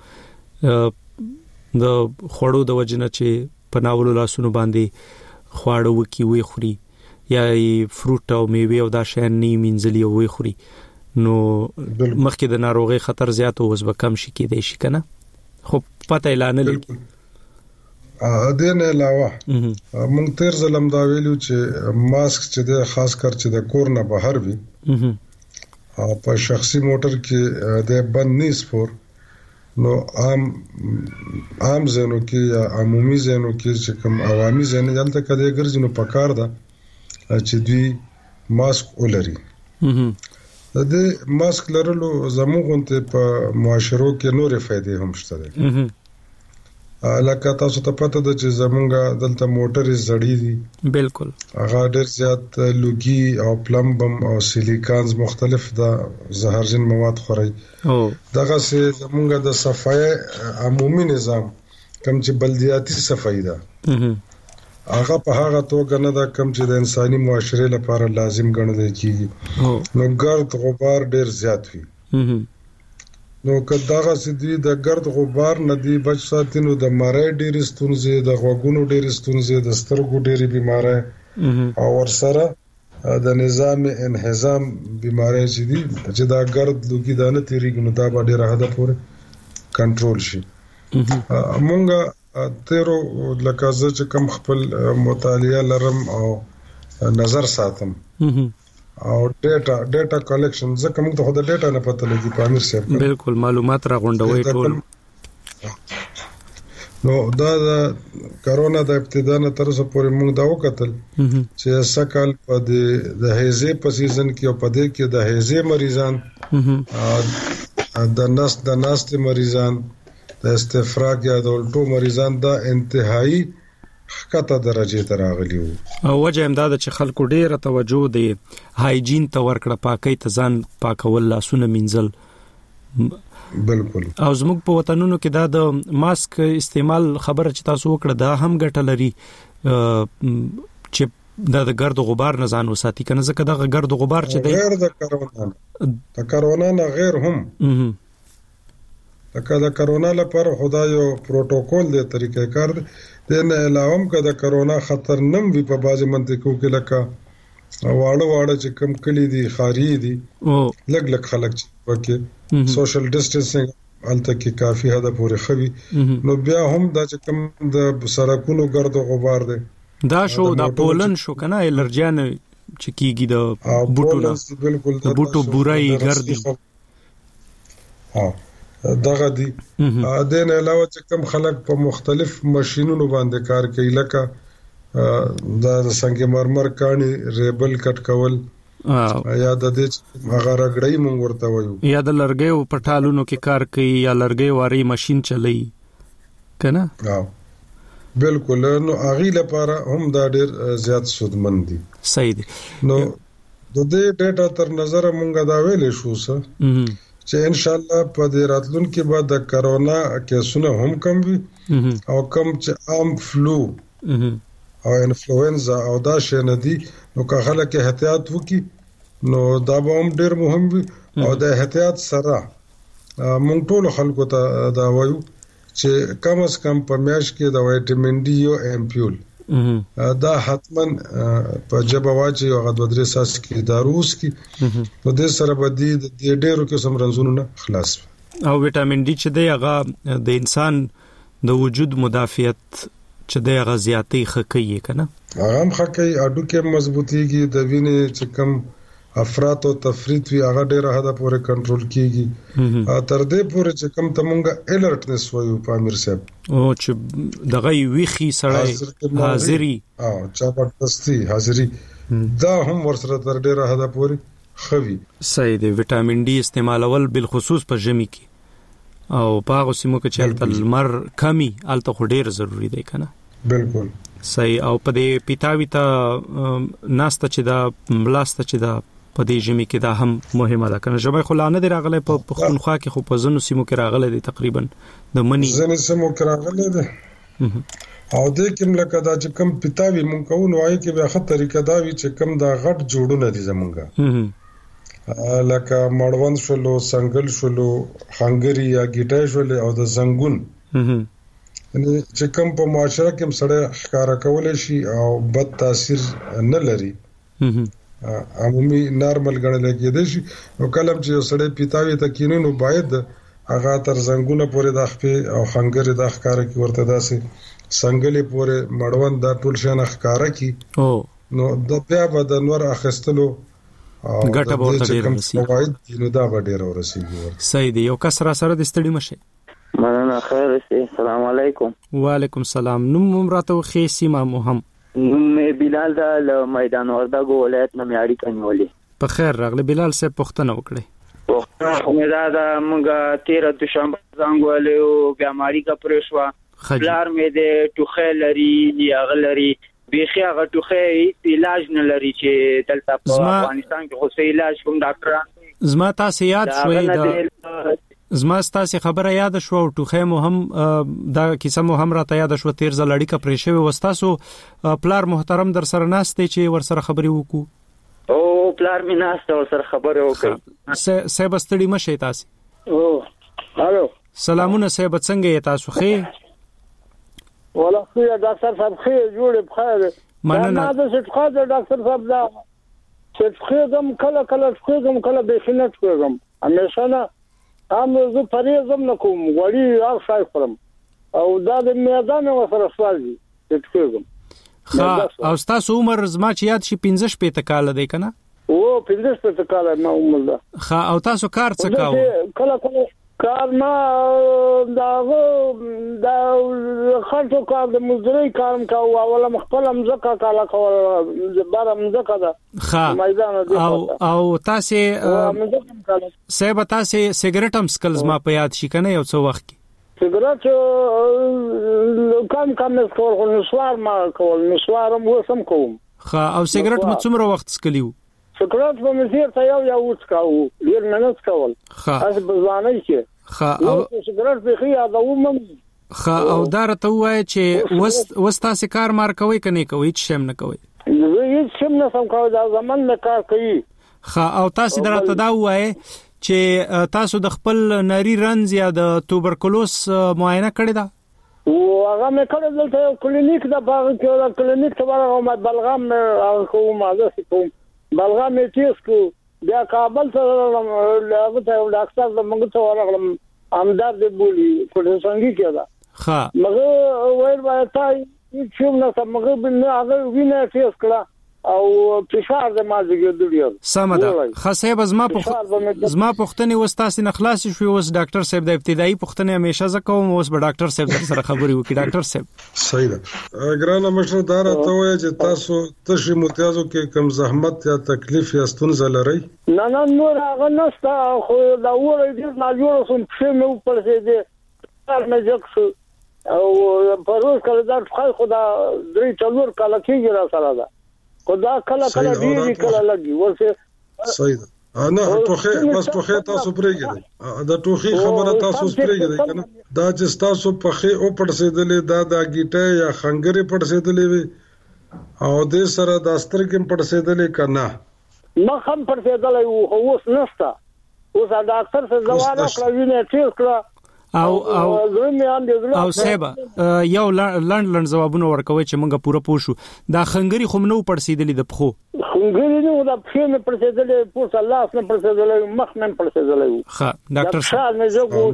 د خوړو د وجنه چې په ناولو لاسونو باندې خواړه وکي وي خوري یا فروټ او میوه او دا شین نی منځلي او وي خوري نو مخکې د ناروغي خطر زیات او وسب کم شي کېدای شي کنه خو پته اعلان لګي
دین علاوه مونږ تیر ظلم دا ویلو چې ماسک چې د خاص کر چې د کور نه بهر وي او په شخصي موټر کې د بند نه سپور نو عام زنو کې یا عمومي زنو کې چې کوم عوامي زنه دلته کده ګرځي نو پکار ده چې دوی ماسک ولري د دې ماسک لرلو زموږ په معاشرو کې نورې فائدې هم شته لکه تاسو ته پته ده چې زمونږ دلته موټرې زړې دي
بالکل
هغه ډېر زیات لوګي او پلمبم او سیلیکانز مختلف د زهرجن مواد خوري دغه سه زمونږ د صفایه عمومي نظام کوم چې بلدیاتي صفایي ده هغه په هغه توګه نه ده کوم چې د انساني معاشره لپاره لازم ګڼل کیږي نو ګرد غبار ډېر زیات وي نو کداغه سدي د ګرد غبار ندی بچ ساتینو د مړې ډېر ستونزې د غوګونو ډېر ستونزې د سترګو ډېر بیماری او ورسره د نظام انهضام بیماری چې دا ګرد لوګي دانه تیریږي نو دا به ډېر حد پورې کنټرول شي مونږه تیرو لکه زه چې کم خپل مطالعه لرم او نظر ساتم او ډیټا کلیکشن ځکه موږ ته خو د ډیټا نه پته لګي په امیر صاحب
بالکل معلومات راغونډوي ټول
نو دا د کرونا د ابتدا نه تر اوسه پورې موږ دا وکتل چې سکهال په د هیزه په سیزن کې او په دې کې د هیزه مریضان د ناست مریضان د استفراغ یا د الټو مریضان دا انتهایی خطه درجه ته راغلی وو
او وجه امداد چې خلکو ډیره توجه دی هایجین ته ورکړه پاکۍ ته ځان پاکول لاسونه مینځل
بالکل
او زموږ په وطنونو کې دا د ماسک استعمال خبره چې تاسو وکړه دا هم ګټه لري چې د ګرد غبار نه ځان وساتي کنه ځکه د ګرد غبار چې دی
غیر د کرونا نه غیر هم لکه د کرونا لپاره خدای یو پروتوکول دی طریقې کار دی د نه علاوه هم که د کرونا خطر نم وي په بعضي منطقو کې لکه واړه چې کم کلی دي خاري دي لګ خلک چې پکې سوشل ډیسټنسینګ الته کې کافي حد پورې خوي نو بیا هم دا چې کم د سړکونو ګرد غبار دی
دا شو دا پولن شو کنه الرجیان چې کیږي د بوټو
بالکل
د بوټو بورای ګردي
دغه دي دین علاوه چې کوم خلک په مختلف ماشينونو باندې کار کوي لکه د سنگ مرمر کانی ریبل کټ کول یا د دې هغه رګړی مونږ ورته وایو
یا د لرګیو پټالونو کې کار کوي یا لرګي واري ماشين چلای کنه
بالکل نو اغي لپاره هم دا ډېر زیات سودمن دي.
صحیح دي.
نو د دې ډیټا تر نظر مونږه دا ویلې شو چې ان شاء الله په دې راتلونکي بعد د کرونا کیسونه هم کم وي او کم چې عام فلو او انفلوئنزا او دا شي نه دي نو که خلک احتیاط وکړي نو دا به هم ډېر مهم وي او د احتیاط سره مونږ ټول خلکو ته دا وایو چې کم از کم په میاشت کې د وایټامین ډي یو امپیول دا حتمن په جبه واچي او غد ودرې ساس کې داروس کې نو د سره بدی د ډېرو قسم رنځونو نه خلاص
او وټامین ډي چې دی هغه د انسان د وجود مدافعت چې دی هغه زیاتې خکې کنه
هغه هم خکې اډو کې مضبوطیږي د وینې چې کم افراط او تفریط وی هغه ډېر حد پورې کنټرول کیږي تر دې پورې چې کم تمونګه الرټنس وایو په امیر صاحب
او چې دغه ویخي سړی حاضری
او چاپټستی حاضری دا هم ورسره تر ډېر حد پورې خوي.
صحیح دی. وټامین ډي استعمالول بالخصوص په ژمي کې او په هغه سیمو کې چې المر کمی الته خو ډېر ضروری دی کنه.
بالکل
صحیح. او په دې پیتاوي ته ناسته چې دا ملاسته چې دا په دې ژمي کې دا هم مهمه ده کنه. ژمي خو لانه دی راغله په پښتونخوا کې خو په زنو سیمو کې راغله دي تقریبا د منی
زنو سیمو کې راغله ده او د کوم لکه دا چې کم پیتاوي مونږ کوو نو آی کې به خه طریقه دا وی چې کم دا غټ جوړونه دي زمونږه لکه مړوند شلو سنگل شلو هنګری یا ګیټای شلو او د زنګون چې کم په معاشره کې سره ښکارا کول شي او بد تاثیر نه لري عمومي نارمل ګڼل کېدای شي او کلم چې سړی پیتاوي تکینو نو باید هغه تر زنګونه پورې د خپې او خنګر د ښکارا کې ورته داسې سنگلې پورې مړوند دا ټول شنه ښکارا کې نو د بیا به د نور اخستلو
ګټه ورته ډیر رسي
نو دا به ډیر ورسیږي.
صحیح دی. یو کس را سره د ستړي مشه
مننه. خیر سي. السلام علیکم.
وعلیکم السلام. نوم ممراته خو سیما مهم
مې بلال د میدان وردګو ولایت نه میاړي کنيولي.
په خیر راغله بلال صاحب پښتنه وکړي.
پښتنه مې دا مونږه 13 دوشنبه زنګولې او بیماری کا پرېښوا بلار مې د ټوخه لري یا غلري بيخي هغه ټوخه علاج نه لري چې دلته په افغانستان کې خو څه علاج کوم ډاکټر
زما تاسو یاد شوي دا زما تاسو خبره یاد شو او ټوخه مو هم دا کیسه مو هم راته یاد شو. تیر ځل اړیکه پرې شوی وستاسو پلار محترم در سره ناشته چې ور سره خبري وکړو
او پلار می ناشته ور سره خبره وکړه.
سه بستړي مشه تاسو.
او الو
سلامونه سه بڅنګ تاسو خې
ولا خو ډاکټر صاحب خې جوړ بخیر
مننه.
دا څه ښه ډاکټر صاحب دا چې خېګم کله خېګم کله به خنت خېګم همیشه نه هم زه پریزم نکوم غوړي او شای خورم او دا د میدان وسره سوالي چې خېګم.
او تاسو عمر زما چې یاد شي 15 شپې کال دی کنه
او 15 شپې کال ما عمر ده.
او تاسو کار څه کاوه؟
کله کار ما دا خاطر کار د مزدوري کارم کاوه اوله مخکله مزکه کاله کول بار مزکه ده میدان
او تاسو سبا تاسو سیګریټ هم سکلز ما په یاد شي کنه یو څو وخت کې
سیګریټ کم کول نسوار ما کول نسوارم وسم کوم.
او سیګریټ مو څومره وخت سکلیو؟
سیګریټ په مسیر ته یو وڅکاو ډیر نه کول اس بزانه کې او سیګریټ به خیا دا ومم
او دا راته وای چې وستا سي کار مار کوي کني کوي چې شم نه کوي
هیڅ شم نه سم کوي دا زمون نه کار کوي.
او تاسو درته دا وای چې تاسو د خپل نری رنز یا د توبرکلوس معاینه کړی دا
او هغه مې کړل دلته کلینیک دا باغ کې کلینیک ته ورغلم بلغم کوم مازه کوم بلغم یې تیس کو بیا کابل ته هغه ته ډاکټر د موږ ته ورغلم امداد دی بولی کوټه څنګه کېدا مګر وایي وایي چې موږ نه موږ به هغه وینه تیس کړه او فشار د مازیګر ډیر
سمده خاصه زما پښتنې وستاسې نه خلاص شوې اوس ډاکټر صاحب د ابتدایي پښتنې همیشه زکوم اوس به ډاکټر صاحب سره خبري وکړي. ډاکټر صاحب
صحیح ده ګرانه مشردار ته وایي چې تاسو تشي متیازو کې کم زحمت یا تکلیف یا ستونزه لرئ؟
نه نور هغه نشته خو دا وره دې نه جوړ سم چې مې په څه دې کار نه جوړ او پروز کله دا خدا 3-4 کال کېږي را سره دا خدا کله ډیری کله لګي ورسه
صحیح نه ټوخه بس ټوخه تاسو پرېږدئ دا ټوخي خبره تاسو پرېږدئ کنه دا چې تاسو په خې او پړسېدلې دا ګیټه یا خنګري پړسېدلې وي او د سره د سترګم پړسېدلې کنه
مخ هم پړسېدلې او اوس نشته اوس دا ډاکټر څه ځواب کړی نه ټیک کړ
او سیبا یو لند جوابونه ورکوي چې موږ پوره پوښو دا خنګري خو نو پړسېدلې د پخو
خنګري نو دا پښې نه پړسېدلې پوس الله نه پړسېدلې مخ نه پړسېدلې
ښه ډاکټر
صاحب نه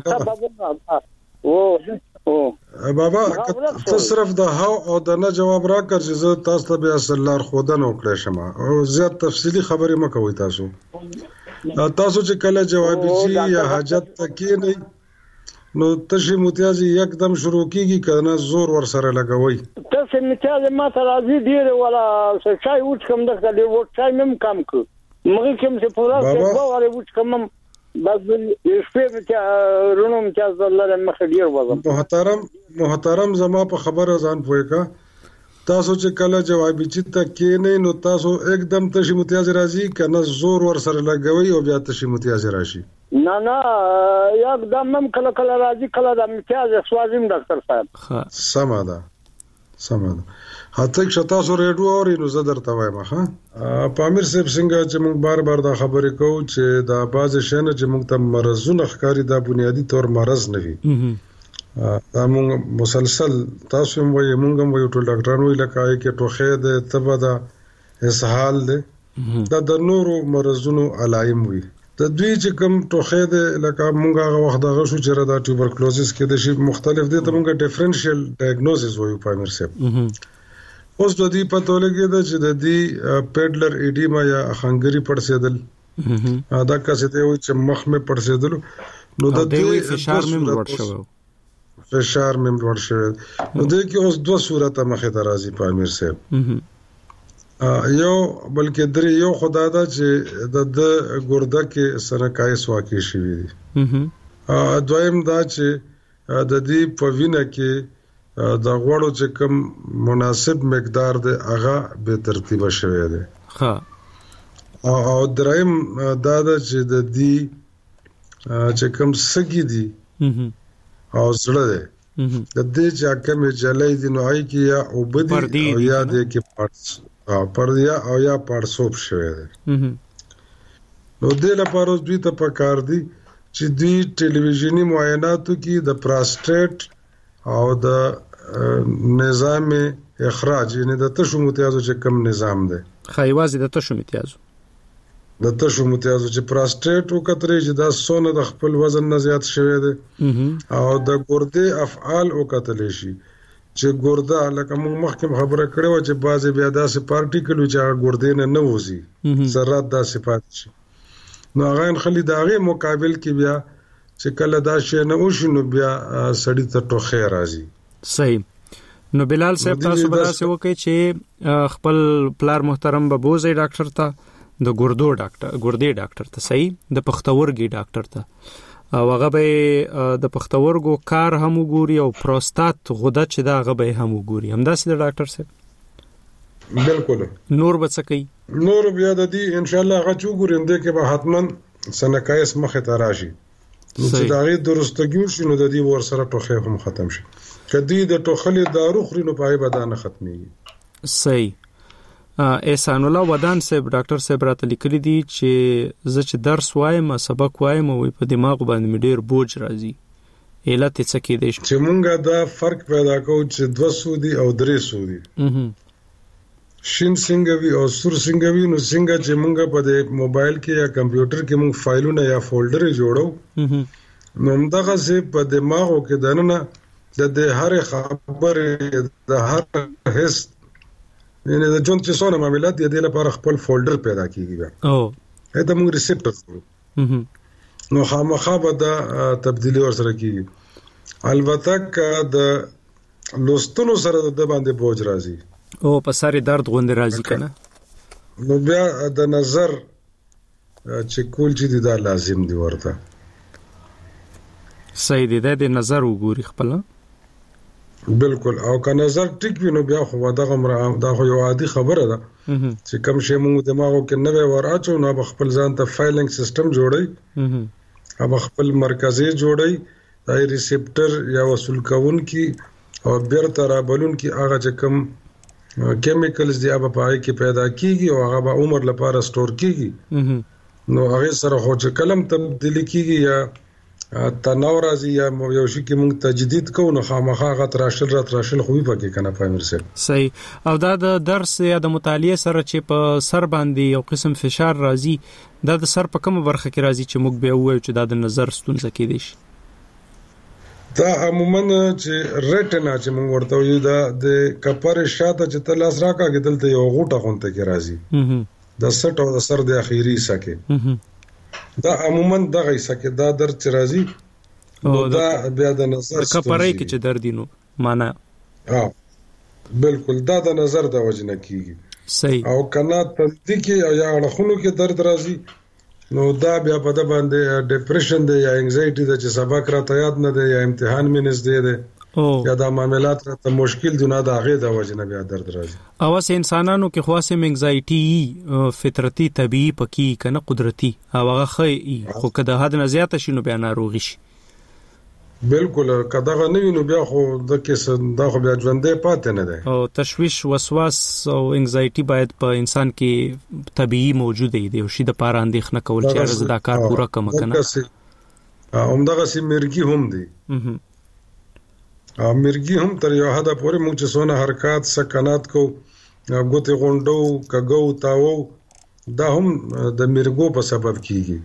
جو او
بابا ته صرف د هاو او د نه جواب راکړ چې زه تاسو ته بیا سلار خودنه وکړم شمه او زیات تفصیلی خبرې مکوئ تاسو چې کله جواب شي یا حاجت تکي نه نو تشي متیازي یکدم شروع کیږي کنه زور ور سره لګوي
تاسو متیازي ما ته راځي ډیر ولا چای وڅ کوم دغه ډیر وڅ چای مم کم کو مګر کوم څه پورا څه واره وڅ کوم بس شپه مته رونم چې الله مخ ډیر وځم محترم زما په خبره ځان پوهه تاسو چې کله جواب چې تکې نه نو تاسو یکدم تشي متیازي راځي کنه زور ور سره لګوي او بیا تشي متیازي راشي نه یکدم هم کله راځي کله د امتیاز سوازیم ډاکټر صاحب
سماده هڅه شتا سو ریډیو اوري نو زه درته وایم ها پامیر صاحب څنګه چې موږ بار دا خبرې کوو چې دا باز شنه چې موږ ته مرزونه ښکاری دا بنیادی طور مرز نه وي دا موږ مسلسل تاسو هم وایي موږ هم وایو ټول ډاکټرانو وایي لکه کې ټوخه ده تبه ده اسهال ده دا د نورو مرزونو علایم وي د دوی چې کوم ټوخه ده لکه موږ هغه وخت دغه شو چې دا ټوبرکلوزس کې د شی مختلف دي ته موږ ډیفرنشل ډایګنوزس وایو پامیر صاحب اوس د دې پاتولوژي ده چې د دې پیډلر ایډیما یا خنګري پړسېدل دا کسه ته وي چې مخ مې پړسېدل نو د دې فشار مې لوړ شو نو د کې اوس دوه صورته مخه درازي پامیر صاحب یو بلکې درې یو خدا دا چې د ګرده کې سرکایس واقع شوی دی دویم دا چې د دې په وینه کې د غوړو چې کوم مناسب مقدار دی هغه به ترتیب شوی دی او دریم دا چې د دې چې کوم سګي دی او زړه دی د دې چې کوم جلای دی نو آی کې یا وبدي او یا د کې پارټس پردیا او یا پارسوب شوی دی نو دې لپاره دوی ته پکار دي چې دوی ټلویزیونی معایناتو کې د پراسټیټ او د نظام اخراج یعنی د تشو متیازو چې کم نظام دی
خایوازي د تشو متیازو
چې پراسټیټ وکړي چې دا سونه د خپل وزن نه زیات شوی دی او د ګردې افعال وکړي شي چې ګرده لکه موږ مخکې خبره کړې و چې بعضې بیا داسې پارټیکل چې هغه ګردې نه وځي ذرات داسې پاتې شي نو هغه خلی د هغې مقابل کې بیا چې کله دا شی نه وشي نو بیا سړي ته ټوخی راځي
صحیح نو بلال صاحب تاسو به داسې وکړئ چې خپل پلار محترم به بوزئ ډاکټر ته د ګردې ډاکټر ته صحیح د پښتورګي ډاکټر ته او هغه به د پښتورګو کار هم وګوري او پروستات غده چې دا هغه به هم وګوري همداسې د ډاکټر صاحب
بالکل
نور به څه کوي
نور بیا د دې ان شاء الله هغه چې وګوري دې کې به حتمن سنکایس مخه ته راشي نو چې دا غي درستګیو شي نو د دې ور سره ټوخه هم ختم شي کدی د ټوخلې دارو خوري نو پای بدانه ختمي
صحیح احسان الله ودان صاحب ډاکټر صاحب راته لیکلي دي چې زه چې درس وایم سبق وایم او په دماغ باندې مې ډیر بوج راځي علت څه کې دي
چې مونږه دا فرق پیدا کوو چې 200 دي او 300 دي شین څنګه وی او سور څنګه وی نو څنګه چې مونږه په د موبایل کې یا کمپیوټر کې مونږ فایلونه یا فولډر جوړو نو همدغه سه په دماغو کې دنه د هر خبره د هر حس یعنی د جون چې څونه معاملات دي د لپاره خپل فولډر پیدا کیږي او دا موږ ریسپټر نو خامخا به دا تبدیلی ور سره کیږي البته که د لوستلو سره د باندې بوج راځي
او په ساري درد غوندې راځي کنه
نو بیا د نظر چې کول چې دا لازم دی ورته
صحیح دی د نظر وګوري خپل
بالکل. او که نظر ټیک وي نو بیا خو دا خو یو عادي خبره ده چې کوم شی موږ دماغو کې نوې ورآچو نو خپل ځان ته فایلینګ سیستم جوړي او خپل مرکزي جوړي دای ریسپټر یا وصول کوونکی او بیرته رابلون کی هغه چې کوم کیمیکلز دی هغه په کې پیدا کیږي او هغه به عمر لپاره سٹور کیږي. نو هغه سره خو چې کلم تبدیلی کیږي یا تناور راځي یا یو شي کې موږ تجدید کوو نو خامخا غا تراشل خو پکې کنه پامیر سره
صحیح. او دا د درس یا د مطالعه سره چې په سر باندې یو قسم فشار راځي دا د سر په کومه برخه کې راځي چې موږ به وایو چې دا د نظر ستونزه کې دي؟
دا عموما چې ریټنا چې موږ ورته یو دا د کپر شاته چې تلاس راکاږي دلته یو غوټه خونته کې راځي د سټ او د سر د اخیری سکه دا عموما دغه سکه دا درد چې راځي او دا بیا د نظر
کپرای کې چې درد نو معنا
بالکل دا د نظر د وجنه کیږي.
صحیح.
او کنا تندې کې یا اړخونو کې درد راځي نو دا بیا په د باندې ډیپریشن دی یا انگزایټي د چې سبق راته یاد نه دی یا امتحان مې نږدې دی یا دا معاملات راته مشکل دي نه دا غي د وجنه بیا درد راځي.
او اس انسانانو کې خاصه انگزایټي فطرتي طبيعي پکې کنه قدرتي او هغه خو کده حد نه زیات شي نو بیا ناروغي شي.
بالکل کداغه نه وینو بیا خو د کیسه دا خو بیا ژوندې پاتې نه ده.
او تشويش وسواس او انگزایټي باید په انسان کې طبيعي موجود دی او شي د پاره اندېښنه کول چې ارزه دا کار پورا کوم کنه
همدغه سي مرګي هم دي. مرګي هم تر یو حد پورې موږ چې سونه حرکت سکنات کو غوته غونډو کګو تاو دا هم د مرګو په سبب کیږي.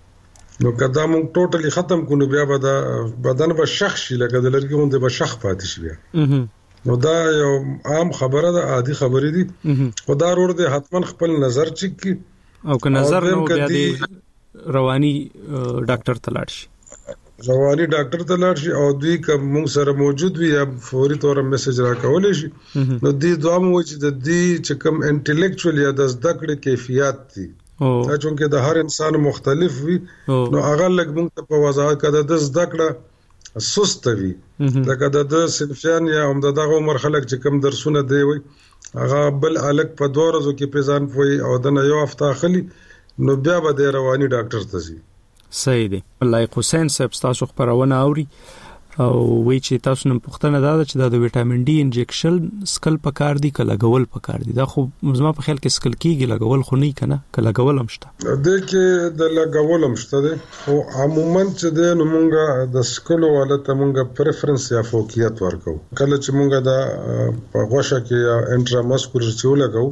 نو کدا موږ ټوټلی ختم کو نو بیا به بدن به شخ شي لکه د لرګي غونډه به شخ پاتې شي بیا. نو دا یو عام خبره ده عادي خبرې دي خدا ورور دې حتما خپل نظر چک کی
او که نظر نو بیا دې رواني ډاکټر ته لاړ شي.
رواني ډاکټر ته لاړ شي او دوی کوم موږ سره موجود وي یا فوري تور میسج راکولای شي نو دې دوه مو چې د دې چې کوم انټلیکچوال یا د زده کړې کیفیت دي چې د هر انسان مختلف وي نو هغه لګ موږ ته په وضاحت کده د زده کړه سست وي لکه د صنفیان یا هم دغه عمر خلک چې کوم درسونه دی وي هغه بل الګ په 2 ورځو کې پیزان پوي او د یو هفته خلی نو بیا به د رواني ډاکټر ته ځي.
صحیح دی. لایق حسین صاحب تاسو خبرونه اوري او وی چې تاسو نن پوښتنه دا چې د وټامین ډي انجکشن سکل پکار دی کله غول پکار دی دا خو زما په خیال کې سکل کیږي لګول خو نه کنه کله غول هم شته
د کې د لګول هم شته دی او عموما چې د موږ د سکل ولته موږ پریفرنس یا فوقیت ورکو کله چې موږ د په غوښه کې یا انټراماسکولر چې ولګو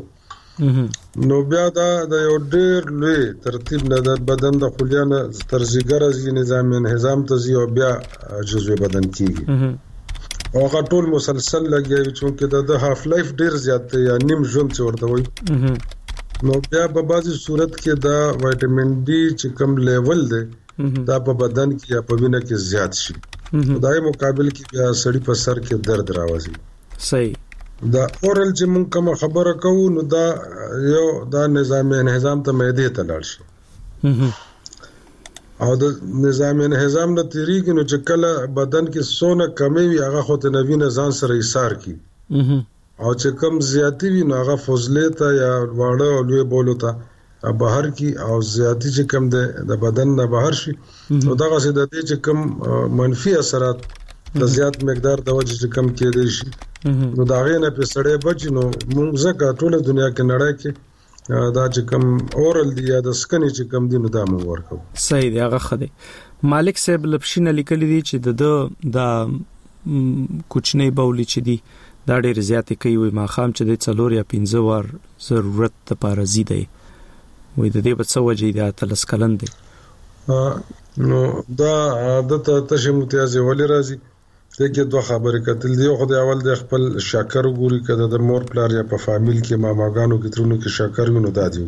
نو بیا دا د یو ډېر لوی ترتیب نه د بدن د خلیانه تر زیګر نظام انهضام ته زی او بیا جزوی بدن کیږي او هغه ټول مسلسل لګي چې د هاف لایف ډېر زیات یا نیم ژوند چې ورته وي نو بیا په بعضي صورت کې دا وټامین ډي چې کم لیول دی دا په بدن کې یا په وینه کې زیات شي دای مقابل کې بیا سړی په سر کې درد راوځي.
صحیح.
دا اورل چې مونږ کوم خبره کوو نو دا یو دا نظام انهضام ته معدې ته لاړ شي او د نظام انهضام د تیریږي نو چې کله بدن کې سونه کمی وي هغه خو ته نوی نظام سره ایثار کی او چې کم زیاتی وي نو هغه فضلې ته یا واړه او لوی بولو ته بهر کی او زیاتی چې کم د بدن نه بهر شي نو دغه څه د دې چې کم منفي اثرات د زیات مقدار د وجه چې کم کېدې شي نو دا غینه په سړې بچ نو موږ زکه ټول دنیا کې نړۍ کې دا چې کم اورل دی یا د سکنی چې کم دی نو دا موږ ورکو.
صحیح دی. هغه خدي مالک صاحب لپشینه لیکل دي چې د کوچنی بولی چې دی دا ډېر زیات کوي وي ما خام چې د 4 یا 15 وار ضرورت ته پاره زیاده وي د دې په څو وجې دا تلس کلن دی
نو دا د تشمتیاز ولې راځي دغه دوه خبرې کتل دی خو د اول د خپل شکر ګوري کده د مور پلار یا په فامیل کې ماماګانو کې ترونو کې شکر وینو دادی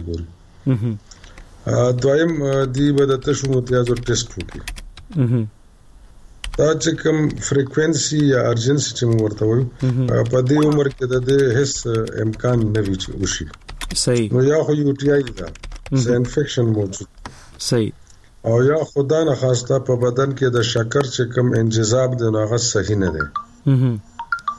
ګوري دویم دی به د تشمتیاز ټیسټ وکړي دا چې کوم فریکوئنسي یا ارجنسي چې ورته وایي په دې عمر کې د هیڅ امکان نه وي چې وشي.
صحیح.
نو یا خو یو ټي آی دا څه انفیکشن موجود.
صحیح.
او یا خدا نه خواسته په بدن کې د شکر چې کوم انجذاب دی نو هغه صحیح نه دی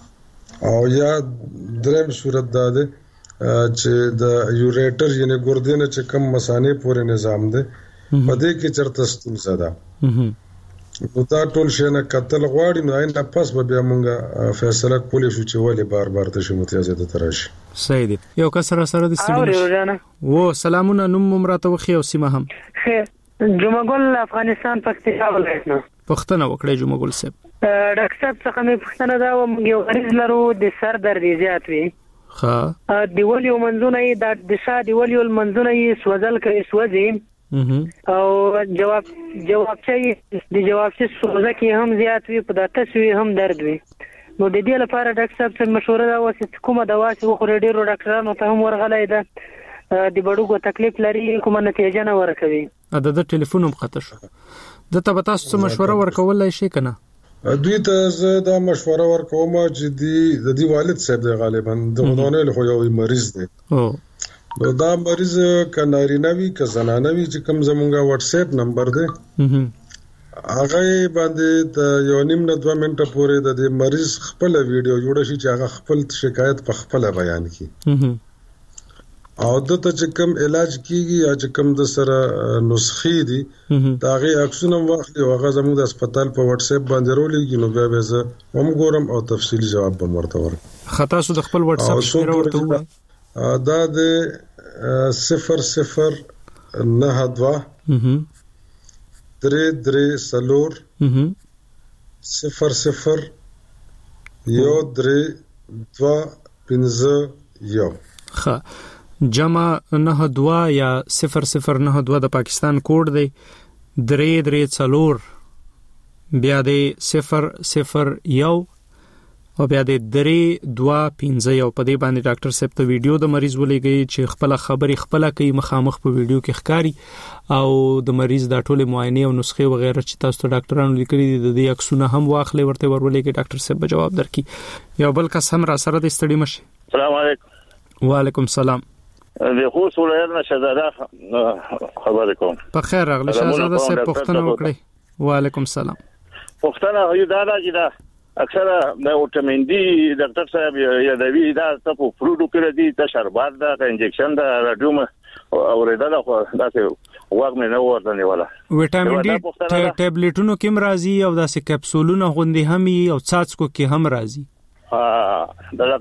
او یا دریم صورت دا ده چې د یوریټر یعنی ګردې نه چې کم مسانې پورې نظام ده په دې کې چرته ستونزه ده نو دا ټول شي نه قتل غواړي نو نه پس به بیا مونږه فیصله کولې شو چې ولې بار بار ته شي متیازه تراشي
صحیح دی یو کسر سره د سټډي و سلامونه نوم ممراته وخی او سیمه هم
خیر جمعګل افغانستان پکتیا ولایت نه
پښتنه وکړې جمعګل صاحب
ډاکټر صاحب څخه مې پښتنه دا و موږ یو غریز لرو د سر درد زیات وي
ها
دیولیو منځونه د شا دیولیو منځونه یې سوځل کوي سوځي او جواب چې د جواب چې سوزه کې هم زیات وي په داته سوي هم درد وي نو د دې لپاره ډاکټر صاحب څخه مشوره دا و چې کومه دوا چې وخوري ډیرو ډاکټرانو ته هم ورغلای ده د بډوګو تکلیف لري کومه نتیجه نه ورکوي
د ټلیفون هم خطر شو د ته تاسو څه مشوره ورکولای شي کنه
دوی ته زه دا مشوره ورکوم چې د دې والد صاحب دی غالبا د غوډونه له خو یو مریض دی نو دا مریض کنارینه وی ک زنانه وی چې کوم زمونږه واتس اپ نمبر دی هغه باندې ته یو نیم نه 2 منټه پورې د دې مریض خپل ویډیو جوړ شي چې هغه خپل شکایت په خپل بیان کړي او دته چې کوم علاج کیږي یا چې کوم د سره نسخې دي دا غي عکسونه واخلي او هغه زموږ د هسپتال په واتس اپ باندې رولېږي نو بیا به زه هم ګورم او تفصیلی جواب به ورته ورکړم
خطا سو د خپل واتس اپ شمیره ورته
دا د 0092 3 سلور 00 یو 3 2
خ جمع 92 یا 0092 د پاکستان کوډ دی 3 سلور بیا د 001 او بیا د 325 یو په دې باندې ډاکټر صاحب ته ویډیو د مریض ولېږي چې خپل خبري خپل کوي مخامخ په ویډیو کې ښکاری او د مریض د ټوله معاینه او نسخه وغیرہ چې تاسو ته ډاکټرانو لیکلي دي د دې عکسونه هم واخلې ورته ورولېږي ډاکټر صاحب جواب درکړي یو بل کس هم را سره د ستړي مشي
السلام علیکم
وعلیکم السلام
د خو سولر شهزاده خبر کوم
په خیر راغلی شهزاده صاحب پښتنه وکړي وعلیکم السلام
پښتنه یو دا چې اکثره د وټامین ډي ډاکټر صاحب یادوي دا تاسو فروټو کې دي ته شربات دا انجکشن دا راډیوم اوریدل خو دا څه وګ مې نه ورته نیولا
وټامین ډي ټابلیټونو کې راځي او دا څه کپسولونه غوندي هم او څاڅکو کې هم راځي
دا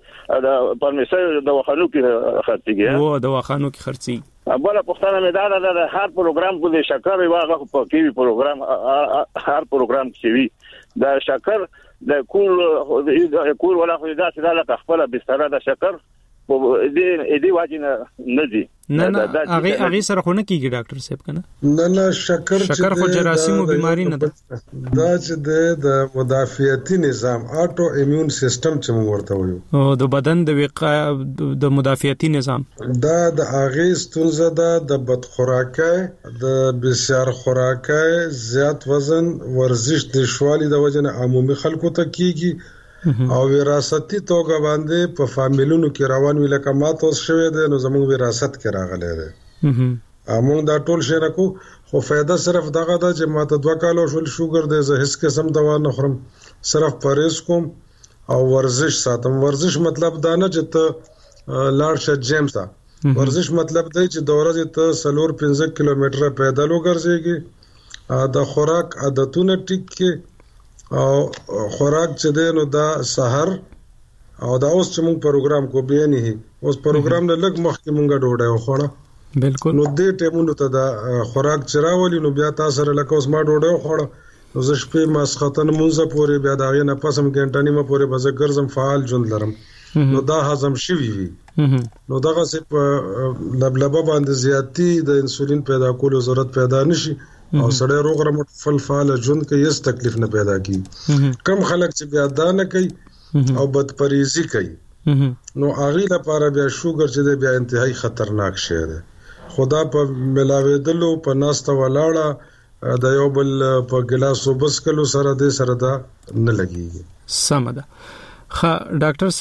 پرمیسر د وخانو کې خرڅيږي
او د وخانو کې خرڅي
اوبله پښتنه مې دا د هر پروګرام په دې شکر واغه په کې پروګرام هر پروګرام کې وي دا شکر د کول ولا خو دا چې دا خپل بستر د شکر په دې واجب نه دي
نه هغه سره خو نه کیږي ډاکټر صاحب کنه
نه شکر
خو جراثیمو بیماری نه ده
دا چې د مدافعتي نظام اټو ایمیون سیستم چې موږ ورته وایو
او د بدن د وقایه د مدافعتي نظام
دا د هغه ستونزه ده د بد خوراکۍ د بسیار خوراکۍ زیات وزن ورزش د شوالي د وجنه عمومي خلکو ته کیږي او وراثتي توګه باندې په فامیلونو کې روان ویل کمات اوس شوی دی نو زموږ وراثت کې راغلی دی موږ دا ټول شي نه کو خو فائدہ صرف دغه ده چې ماته 2 کالو شول شوګر دی زه هیڅ قسم دوا نه خورم صرف پرهیز کوم او ورزش ساتم ورزش مطلب دا نه چې ته لاړ شه جیم ته ورزش مطلب دی چې د ورځې ته 4-5 کیلومتره پیدل وګرځېږي د خوراک عادتونه ټیک کې او خوراک چې دی نو دا سحر او دا اوس چې موږ پروګرام کو به نه اوس پروګرام نه لګ مخ کې موږ ډوډۍ وخوړه
بالکل
نو دې ټیمونو ته دا خوراک چراولي نو بیا تاسو سره لکه اوس ما ډوډۍ وخوړه نو زه شپې ماسختن مونږه پورې بیا دا نه پسم ګنټه نیمه پورې بزه ګرځم فعال ژوند لرم نو دا هضم شوی وي نو دغه څه لبلبه باندې زیاتی د انسولین پیدا کولو ضرورت پیدا نشي او سړی روغ رمټ فعال ژوند کې هیڅ تکلیف نه پیدا کی کم خلک چې بیا دا نه کوي او بدپریزي کوي نو هغه لپاره بیا شوګر چې بیا انتهایی خطرناک شی دی خدا په ملاویدلو په ناسته ولاړه د یو بل په ګلاس وبس کلو سره د سره دا نه لګيږي
سمده ډاکټر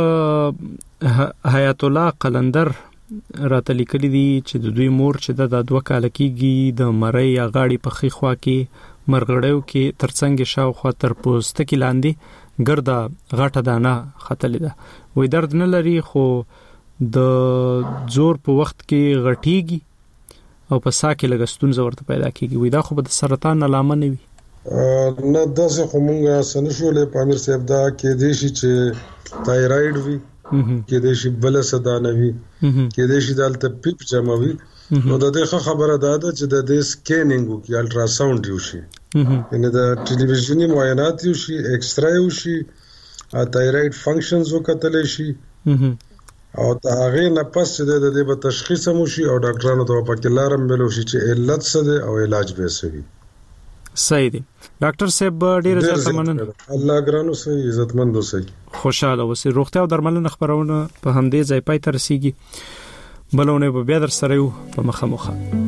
صاحب حیات الله قلندر راته لیکلي دي چې د دوی مور چې د 2 کال کېږي د مړی یا غاړي په خې خوا کې مرغړیو کې ترڅنګ شاوخوا تر پوسته کې لاندې ګردا غټه دانه خطلې ده وې درد نه لري خو د زور په وخت کې غټيږي او په ساکه لګستون زورته پیدا کیږي وې دا خو د سرطان علامه نه وي
نه داسې خو مونږه سنشولې پامیر صاحب دا کې دیشي چې تایراید وي کې دیشي بل صدانه وي کې دیشي دالته پیپ جمع وي نو د دې خبره ده چې د دې سکینینګ او کې الټراساوند یو شي یعنی د ټلویزیونی معاینات یو شي ایکس را یو شي تایراید فنکشنز وکتل شي او دا هغه نه پس د دې په تشخیص مو شي او ډاکټرانو ته په کې لارم ملو شي چې علت څه ده او علاج به څه وي
صحیح دی ډاکټر صاحب ډیر زیات مننه
الله ګرانو سي عزتمند اوسئ
خوشاله اوسئ روغتیا او درملنه خبرونه په همدې ځای پای ته رسیږي بلونه به بیا در سره یو په مخه